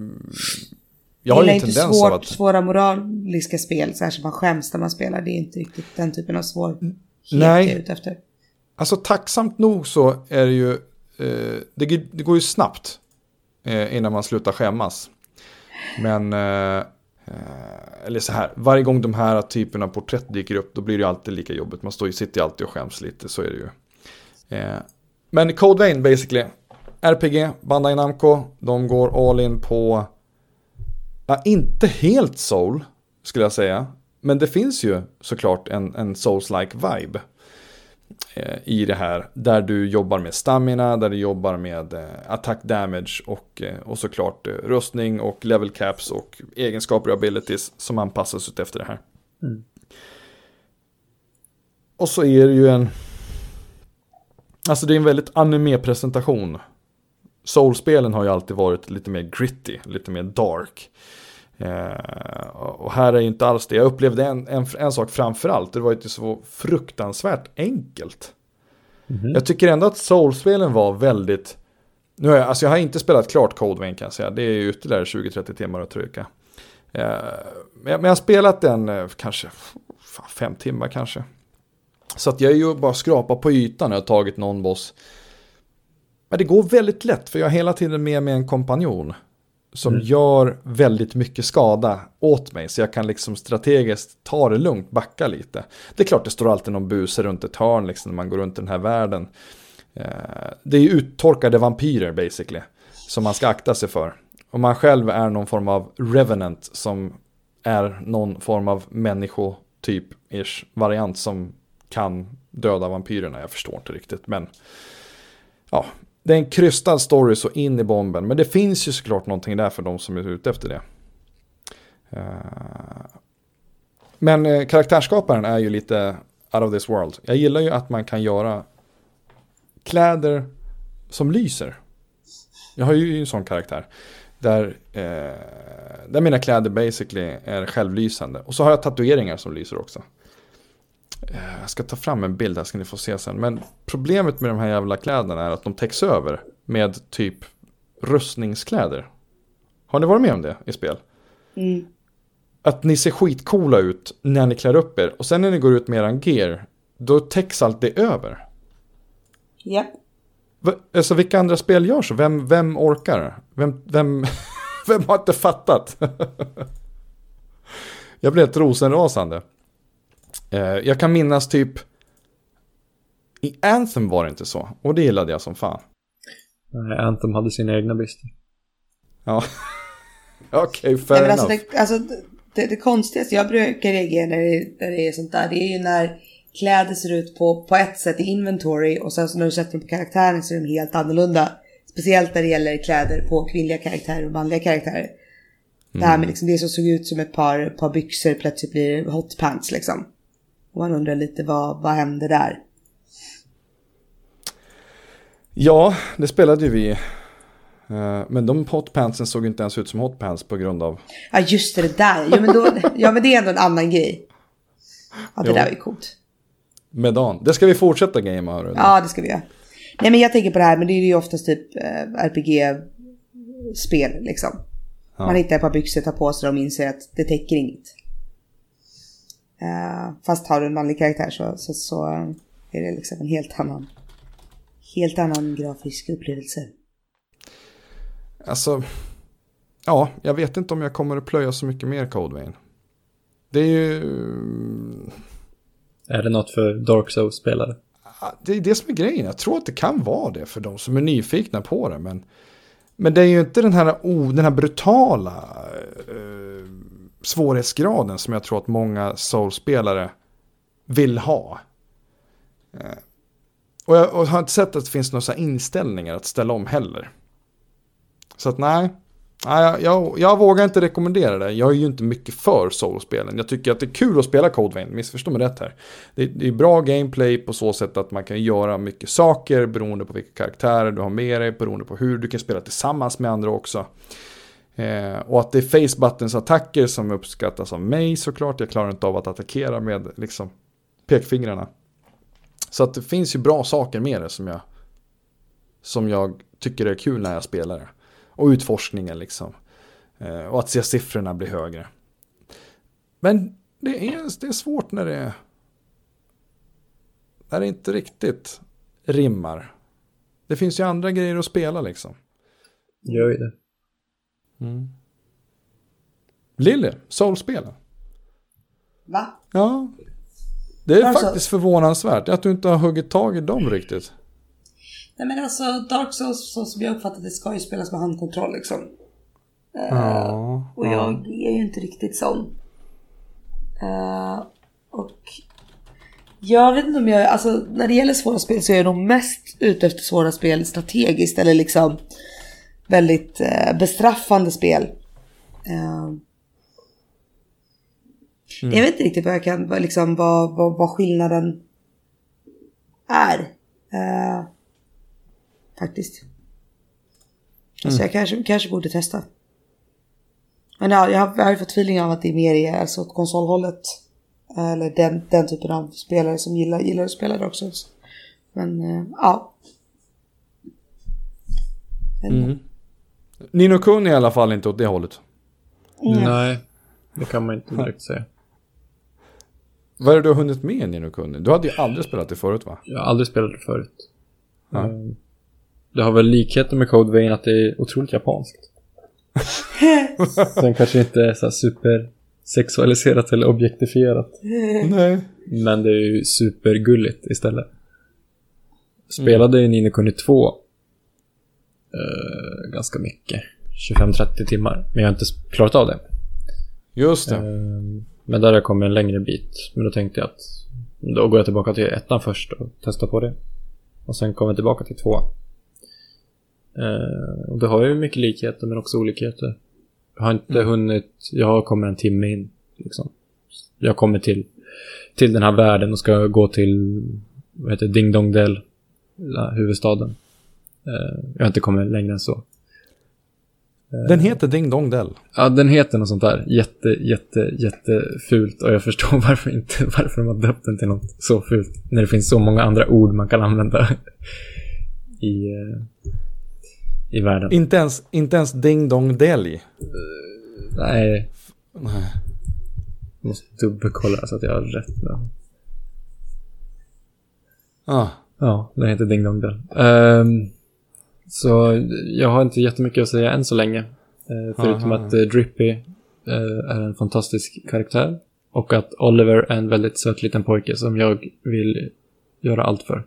jag har ju en tendens svårt, av att... svåra moraliska spel, särskilt man skäms när man spelar. Det är inte riktigt den typen av svår Nej. Ut efter. Alltså tacksamt nog så är det ju eh, det, det går ju snabbt eh, innan man slutar skämmas. Men eh, eller så här, varje gång de här typerna av porträtt dyker upp, då blir det alltid lika jobbigt. Man står ju, sitter ju alltid och skäms lite, så är det ju. Eh, men Code Vein basically, R P G, Bandai Namco, de går all in på, ja, inte helt soul skulle jag säga, men det finns ju såklart en, en souls-like vibe eh, i det här, där du jobbar med stamina, där du jobbar med eh, attack damage och, eh, och såklart eh, rustning och level caps och egenskaper och abilities som anpassas ut efter det här. Mm. Och så är det ju en, alltså det är en väldigt anime-presentation. Soul-spelen har ju alltid varit lite mer gritty, lite mer dark. Eh, och här är ju inte alls det. Jag upplevde en, en, en sak framförallt. Det var ju så fruktansvärt enkelt. Mm-hmm. Jag tycker ändå att Soul-spelen var väldigt... Nu har jag, alltså jag har inte spelat klart Code Vein kan jag säga. Det är ju ytterligare tjugo till trettio timmar att trycka. Eh, men, jag, men jag har spelat den eh, kanske fan, fem timmar kanske. Så att jag är ju bara skrapa på ytan när jag har tagit någon boss. Men det går väldigt lätt, för jag har hela tiden med mig en kompanjon som mm. gör väldigt mycket skada åt mig, så jag kan liksom strategiskt ta det lugnt, backa lite. Det är klart det står alltid någon buse runt ett hörn liksom, när man går runt den här världen. Det är ju uttorkade vampyrer basically som man ska akta sig för. Och man själv är någon form av revenant som är någon form av människotyp-ish variant som kan döda vampyrerna. Jag förstår inte riktigt, men ja, det är en krystad story så in i bomben. Men det finns ju såklart någonting där för de som är ute efter det. Men karaktärsskaparen är ju lite out of this world. Jag gillar ju att man kan göra kläder som lyser. Jag har ju en sån karaktär. Där, eh, där mina kläder basically är självlysande. Och så har jag tatueringar som lyser också. Eh, jag ska ta fram en bild här, ska ni få se sen. Men problemet med de här jävla kläderna är att de täcks över med typ rustningskläder. Har ni varit med om det i spel? Mm. Att ni ser skitcoola ut när ni klär upp er. Och sen när ni går ut med eran gear, då täcks allt det över. Ja. Va, alltså vilka andra spel gör så? Vem, vem orkar? Vem, vem, vem har inte fattat? Jag blev ett rosenrasande. Eh, jag kan minnas typ i Anthem var det inte så. Och det gillade jag som fan. Nej, Anthem hade sina egna brister. Ja. Okej, okay, fair Nej, men enough. alltså, det, alltså det, det konstigaste jag brukar reagera när det, när det är sånt där, det är ju när kläder ser ut på, på ett sätt i inventory och sen så när du sätter dem på karaktären så är de helt annorlunda. Speciellt när det gäller kläder på kvinnliga karaktärer och manliga karaktärer. Mm. Det här med liksom det som såg ut som ett par, par byxor plötsligt blir hot pants liksom. Och man undrar lite vad, vad hände där. Ja, det spelade ju vi. Men de hotpantsen såg inte ens ut som hotpants på grund av... Ja, just det, det där. Ja men, då, ja, men det är ändå en annan grej. Ja, det jo. Där var ju coolt. Medan. Det ska vi fortsätta game här. Ja, det ska vi göra. Nej, men jag tänker på det här, men det är ju oftast typ eh, R P G-spel liksom. Ja. Man hittar ett par byxor, tar på sig och inser att det täcker inget. Uh, fast har du en manlig karaktär så, så, så är det liksom en helt annan helt annan grafisk upplevelse. Alltså, ja, jag vet inte om jag kommer att plöja så mycket mer Code Vein. Det är ju... Är det något för Dark Souls-spelare? Det är det som är grejen. Jag tror att det kan vara det för de som är nyfikna på det. Men, men det är ju inte den här, oh, den här brutala eh, svårighetsgraden som jag tror att många Souls-spelare vill ha. Eh, och, jag, och jag har inte sett att det finns några så här inställningar att ställa om heller. Så att nej, nej jag, jag vågar inte rekommendera det. Jag är ju inte mycket för Souls-spelen. Jag tycker att det är kul att spela Code Vein, missförstå mig rätt här. Det, det är bra gameplay på så sätt att man kan göra mycket saker beroende på vilka karaktärer du har med dig, beroende på hur du kan spela tillsammans med andra också. Eh, och att det är face buttons attacker som uppskattas av mig såklart. Jag klarar inte av att attackera med liksom pekfingrarna. Så att det finns ju bra saker med det som jag som jag tycker är kul när jag spelar det. Och utforskningen liksom. Eh, och att se siffrorna bli högre. Men det är, det är svårt när det när det inte riktigt rimmar. Det finns ju andra grejer att spela liksom. Gör ju det. Mm. Lille, Soul-spelen. Va? Ja. Det är alltså, faktiskt förvånansvärt att du inte har huggit tag i dem riktigt. Nej men alltså Dark Souls så som jag uppfattat det ska ju spelas med handkontroll liksom. Ja, uh, och jag är ju inte riktigt sån. Uh, och jag vet inte om jag, alltså när det gäller svåra spel så är jag nog mest ute efter svåra spel strategiskt eller liksom väldigt uh, bestraffande spel. Uh, mm. Jag vet inte riktigt vad jag kan, liksom vad, vad, vad skillnaden är. Uh, Faktiskt. Alltså mm. jag kanske, kanske borde testa. Men ja, jag har, jag har fått feeling av att det är mer i alltså konsolhållet. Eller den, den typen av spelare som gillar, gillar att spela Dark Souls. Men äh, ja. Mm. Ni no Kuni i alla fall inte åt det hållet. Mm. Nej, det kan man inte direkt säga. Vad är det du har hunnit med i Ni no Kuni? Du hade ju aldrig spelat det förut, va? Jag har aldrig spelat det förut. Ja. Mm. Det har väl likheter med Code Vein att det är otroligt japanskt. Sen kanske inte är så här super sexualiserat eller objektifierat. Nej. Men det är ju supergulligt istället. Spelade mm. i Ni no Kuni två uh, ganska mycket. tjugofem till trettio timmar. Men jag har inte klarat av det. Just det. Uh, men där har jag kommit en längre bit. Men då tänkte jag att då går jag tillbaka till ettan först och testar på det. Och sen kommer jag tillbaka till två. Uh, och det har ju mycket likheter men också olikheter. Jag har inte mm. hunnit, jag har kommit en timme in liksom. Jag kommer till till den här världen och ska gå till vad heter Ding Dong Dell, huvudstaden. Uh, jag har inte kommit längre än så. Den heter Ding Dong Dell. Ja, den heter något sånt där. Jätte, jätte, jättefult. Och jag förstår varför inte, varför de har döpt den till något så fult. När det finns så många andra ord man kan använda i, i världen. Inte ens, inte ens Ding Dong Dell. Uh, nej. Nej. Jag måste dubbelkolla så att jag har rätt. Ja, ah. ja den heter Ding Dong Dell. Um, Så jag har inte jättemycket att säga än så länge. Eh, förutom Aha. att eh, Drippy eh, är en fantastisk karaktär. Och att Oliver är en väldigt söt liten pojke som jag vill göra allt för.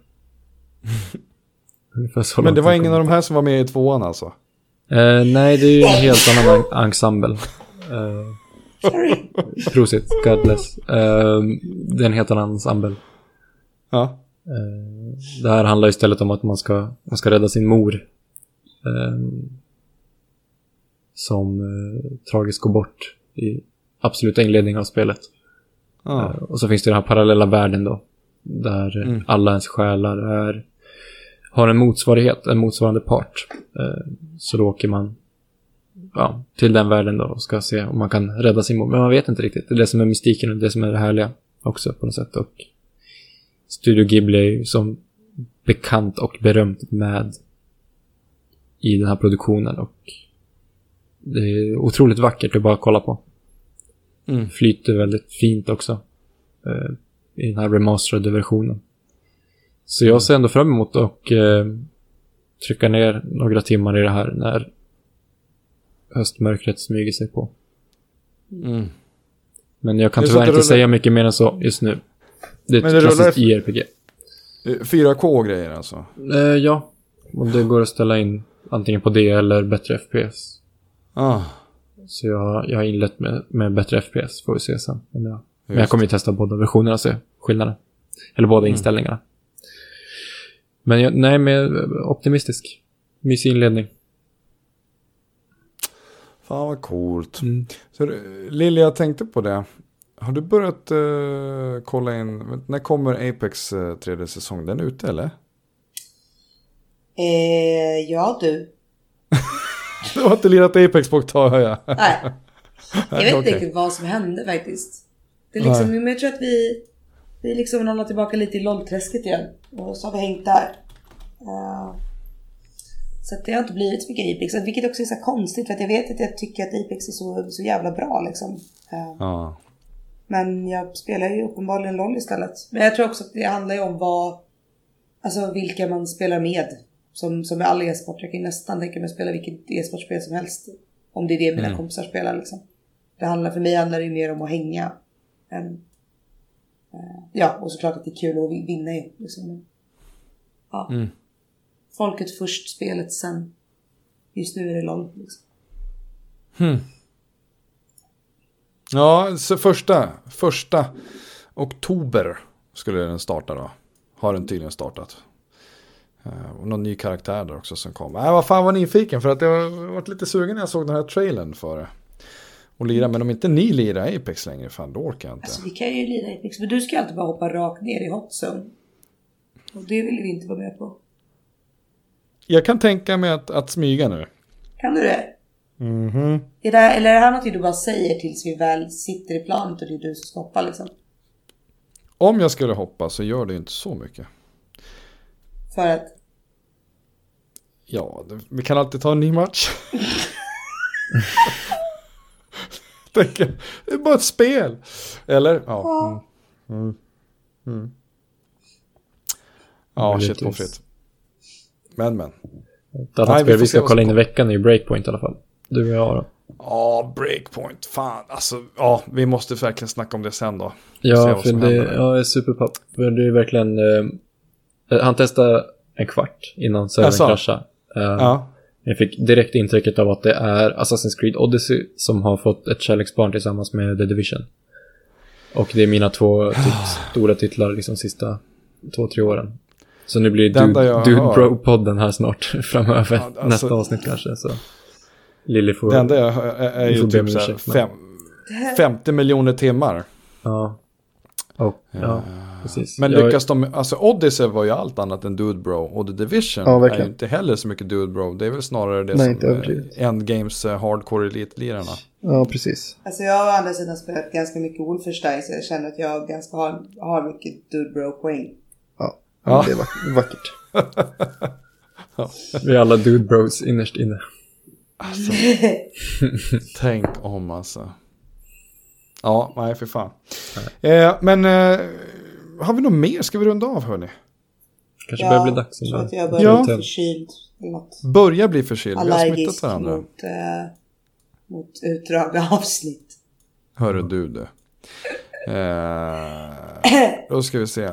Men det var ingen av de här som var med i tvåan alltså? Eh, nej, det är ju en helt annan en- ensemble. Eh, Prosit, God bless. Eh, det är en helt annan ensemble. Ja. Uh, det här handlar istället om att man ska, man ska rädda sin mor uh, som uh, tragiskt går bort i absoluta inledningen av spelet. Ah. Uh, och så finns det den här parallella världen då där mm. alla ens själar är, har en motsvarighet, en motsvarande part. Uh, så då åker man ja, till den världen då och ska se om man kan rädda sin mor. Men man vet inte riktigt. Det är det som är mystiken och det som är det härliga också på något sätt. Och Studio Ghibli som bekant och berömt med i den här produktionen och det är otroligt vackert att bara kolla på. Mm. Flyter väldigt fint också eh, i den här remasterade versionen. Så jag ser ändå fram emot och eh, trycka ner några timmar i det här när höstmörkret smyger sig på. Mm. Men jag kan tyvärr inte rullar... säga mycket mer än så just nu. Det är ett klassiskt i R P G. fyra K-grejer alltså? Eh, ja, och det går att ställa in antingen på det eller bättre F P S. Ah. Så jag, jag har inlett med, med bättre F P S, får vi se sen. Men jag, men jag kommer ju testa båda versionerna och se skillnaden. Eller båda mm. inställningarna. Men jag, nej, men optimistisk. Mysig inledning. Fan vad coolt. Mm. Så Lilja, jag tänkte på det. Har du börjat uh, kolla in, när kommer Apex uh, tredje säsong? Den är ute eller? Eh, ja du. Du har inte lirat Apex på ett tag, hör jag. Nej. Jag vet inte okay. riktigt vad som hände faktiskt. Det är liksom, men jag tror att vi vi liksom nollar tillbaka lite i LOL-träsket igen. Och så har vi hängt där. Uh, så att det har inte blivit så mycket Apex. Vilket också är så konstigt, för att jag vet att jag tycker att Apex är så, så jävla bra liksom. Uh, ja. Men jag spelar ju uppenbarligen LOL istället. Men jag tror också att det handlar ju om vad, alltså vilka man spelar med. Som, som med all e-sport. Jag kan nästan tänka mig att spela vilket e-sportspel som helst. Om det är det mina mm. kompisar spelar liksom. Det handlar, för mig handlar det mer om att hänga. Än, uh, ja, och såklart att det är kul att vinna ju. Liksom. Ja. Mm. Folket först, spelet sen. Just nu är det LOL liksom. Hmm. Ja, så första, första oktober skulle den starta då. Har den tydligen startat. Uh, och någon ny karaktär där också som kom. Äh, vad fan var nyfiken, för att jag var varit lite sugen när jag såg den här trailern för det. Och lira, men om inte ni lirar Apex längre, fan då orkar jag inte. Alltså vi kan ju lira Apex, men du ska alltid bara hoppa rakt ner i hot zone. Och det vill vi inte vara med på. Jag kan tänka mig att, att smyga nu. Kan du det? Mhm. Är det, eller är det här något du bara säger tills vi väl sitter i planet och det är du som ska hoppa liksom? Om jag skulle hoppa så gör det inte så mycket. För att? Ja, det, vi kan alltid ta en ny match. Tänker, det är bara ett spel. Eller? Ja. Mm. Mm. Mm. Ja, shit på fritt. Men, men. Ett annat Nej, spel vi, vi ska kolla in i veckan är ju Breakpoint i alla fall. Du och jag då. Ja, Breakpoint. Fan, alltså, ja, vi måste verkligen snacka om det sen då. Ja, för det ja, är superpop. För det är verkligen... Eh, han testade en kvart innan servern kraschade. Eh, ja. Jag fick direkt intrycket av att det är Assassin's Creed Odyssey som har fått ett kärleksbarn tillsammans med The Division. Och det är mina två tit- stora titlar liksom sista två, tre åren. Så nu blir Dude, Dude Bro-podden här snart framöver. Ja, alltså, nästa avsnitt kanske. Så Lily får... Det enda jag hör är, är ju typ så här fem, femtio miljoner timmar. Ja. Och, ja, precis. Men jag... lyckas de, alltså Odyssey var ju allt annat än Dude Bro, och The Division ja, är ju inte heller så mycket Dude Bro. Det är väl snarare det Nej, som är Endgames uh, hardcore elite-lirarna. Ja, precis. Alltså jag har å andra sidan spelat ganska mycket Wolfenstein, så jag känner att jag ganska har, har mycket Dude Bro-poäng. Ja, ja. Det är vack- vackert. Ja. Vi är alla Dude Bros innerst inne. Alltså, tänk om alltså. Ja, nej för fan. Eh, men eh, har vi något mer? Ska vi runda av, hörni? Kanske ja, börjar bli dags. Jag tror att jag börjar ja. bli förkyld. Något. Börjar bli förkyld. Vi har allergisk smittat varandra. Mot, eh, mot utdragna avsnitt. Hörru du du. Eh, då ska vi se.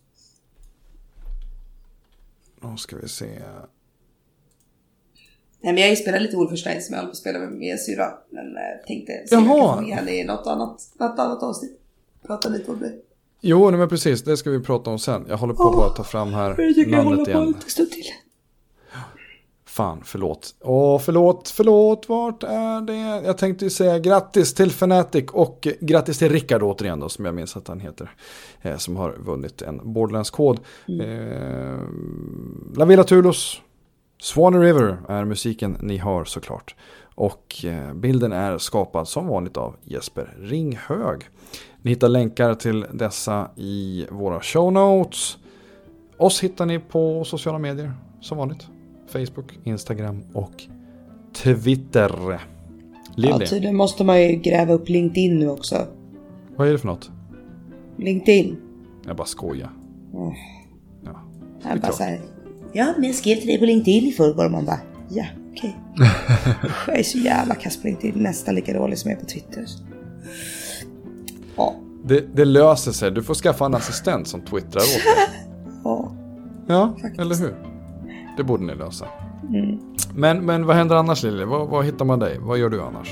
Då ska vi se. Nej, men jag har ju spelat lite Wolfenstein som jag håller på att spela med min syra. Men äh, tänkte se Jaha. om jag kan i något annat, något annat avsnitt. Prata lite om det. Jo, nej, men precis. Det ska vi prata om sen. Jag håller på oh, att bara ta fram här namnet igen. Stund till. Fan, förlåt. Åh, förlåt, förlåt. Vart är det? Jag tänkte ju säga grattis till Fnatic och grattis till Rickard återigen då, som jag minns att han heter. Eh, som har vunnit en Borderlands-kod. Mm. Eh, La Villa Tulos. Swanee River är musiken ni hör såklart. Och eh, bilden är skapad som vanligt av Jesper Ringhög. Ni hittar länkar till dessa i våra show notes. Oss hittar ni på sociala medier som vanligt. Facebook, Instagram och Twitter. Lilly. Ja, tydligen måste man ju gräva upp LinkedIn nu också. Vad är det för något? LinkedIn. Jag bara skojar. Mm. Ja, jag bara så här, ja, men jag skrev till dig på LinkedIn i förrgår och man bara, ja, okej. Okay. Jag är så jävla kass på LinkedIn, nästan lika dålig som jag är på Twitter. Ja. Det, det löser sig, du får skaffa en assistent som twittrar åt dig. Ja, ja, faktiskt. Eller hur? Det borde ni lösa. Mm. Men, men vad händer annars, Lilly? Vad, vad hittar man dig? Vad gör du annars?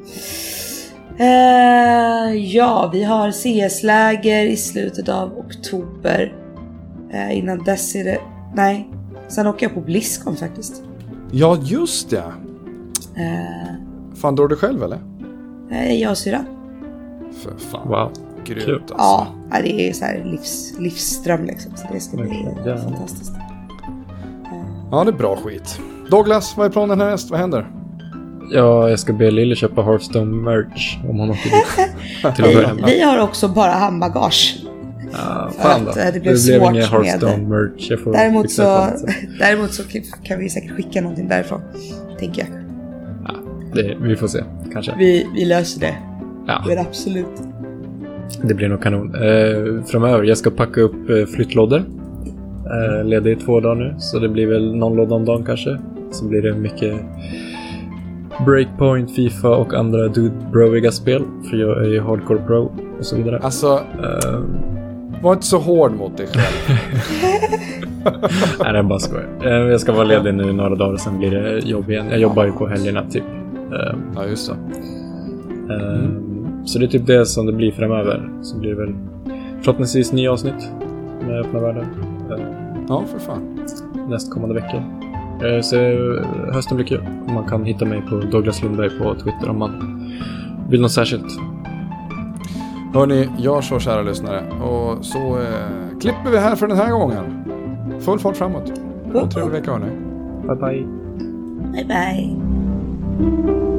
Uh, ja, vi har C S-läger i slutet av oktober. Uh, innan dess är det... Nej, sen åker jag på BlizzCon faktiskt. Ja, just det. Uh, fan, drar du själv eller? Uh, jag och syra. För fan. Wow. Grymt alltså. Ja, det är så här livs, livsström liksom. Så det ska bli ja. fantastiskt. Ja, det är bra skit. Douglas, vad är planen härnäst? Vad händer? Ja, jag ska be Lille köpa Hearthstone merch om hon åker dit. Till att börja med. Vi har också bara handbagage. Ja, fan då. Att, det blev, det svårt blev ingen Hearthstone med. merch. Jag får däremot, så, så. däremot så kan vi säkert skicka någonting därifrån, tänker jag. Ja, det, vi får se, kanske. Vi, vi löser det. Ja. Men absolut. Det blir nog kanon. Eh, framöver, jag ska packa upp eh, flyttlådor. Eh, leder i två dagar nu, så det blir väl någon låda om dagen kanske. Så blir det mycket Breakpoint, FIFA och andra dude-broiga spel. För jag är ju hardcore pro och så vidare. Alltså, uh, var inte så hård mot dig själv. Nej, det är bara skoj. Uh, jag ska vara ledig nu några dagar och sen blir det jobb igen. Jag jobbar ju på helgerna typ. Uh, ja, just det. Uh, mm. Så det är typ det som det blir framöver. Så blir det väl förhoppningsvis nya avsnitt med öppna världen. Uh, ja, för fan. Nästkommande veckor. Så hösten blir kul. Man kan hitta mig på Douglas Lindberg på Twitter om man vill något särskilt. Hörrni, jag så kära lyssnare. Och så eh, klipper vi här för den här gången. Full fart framåt. Och trevlig vecka, hörni. Bye bye. Bye bye.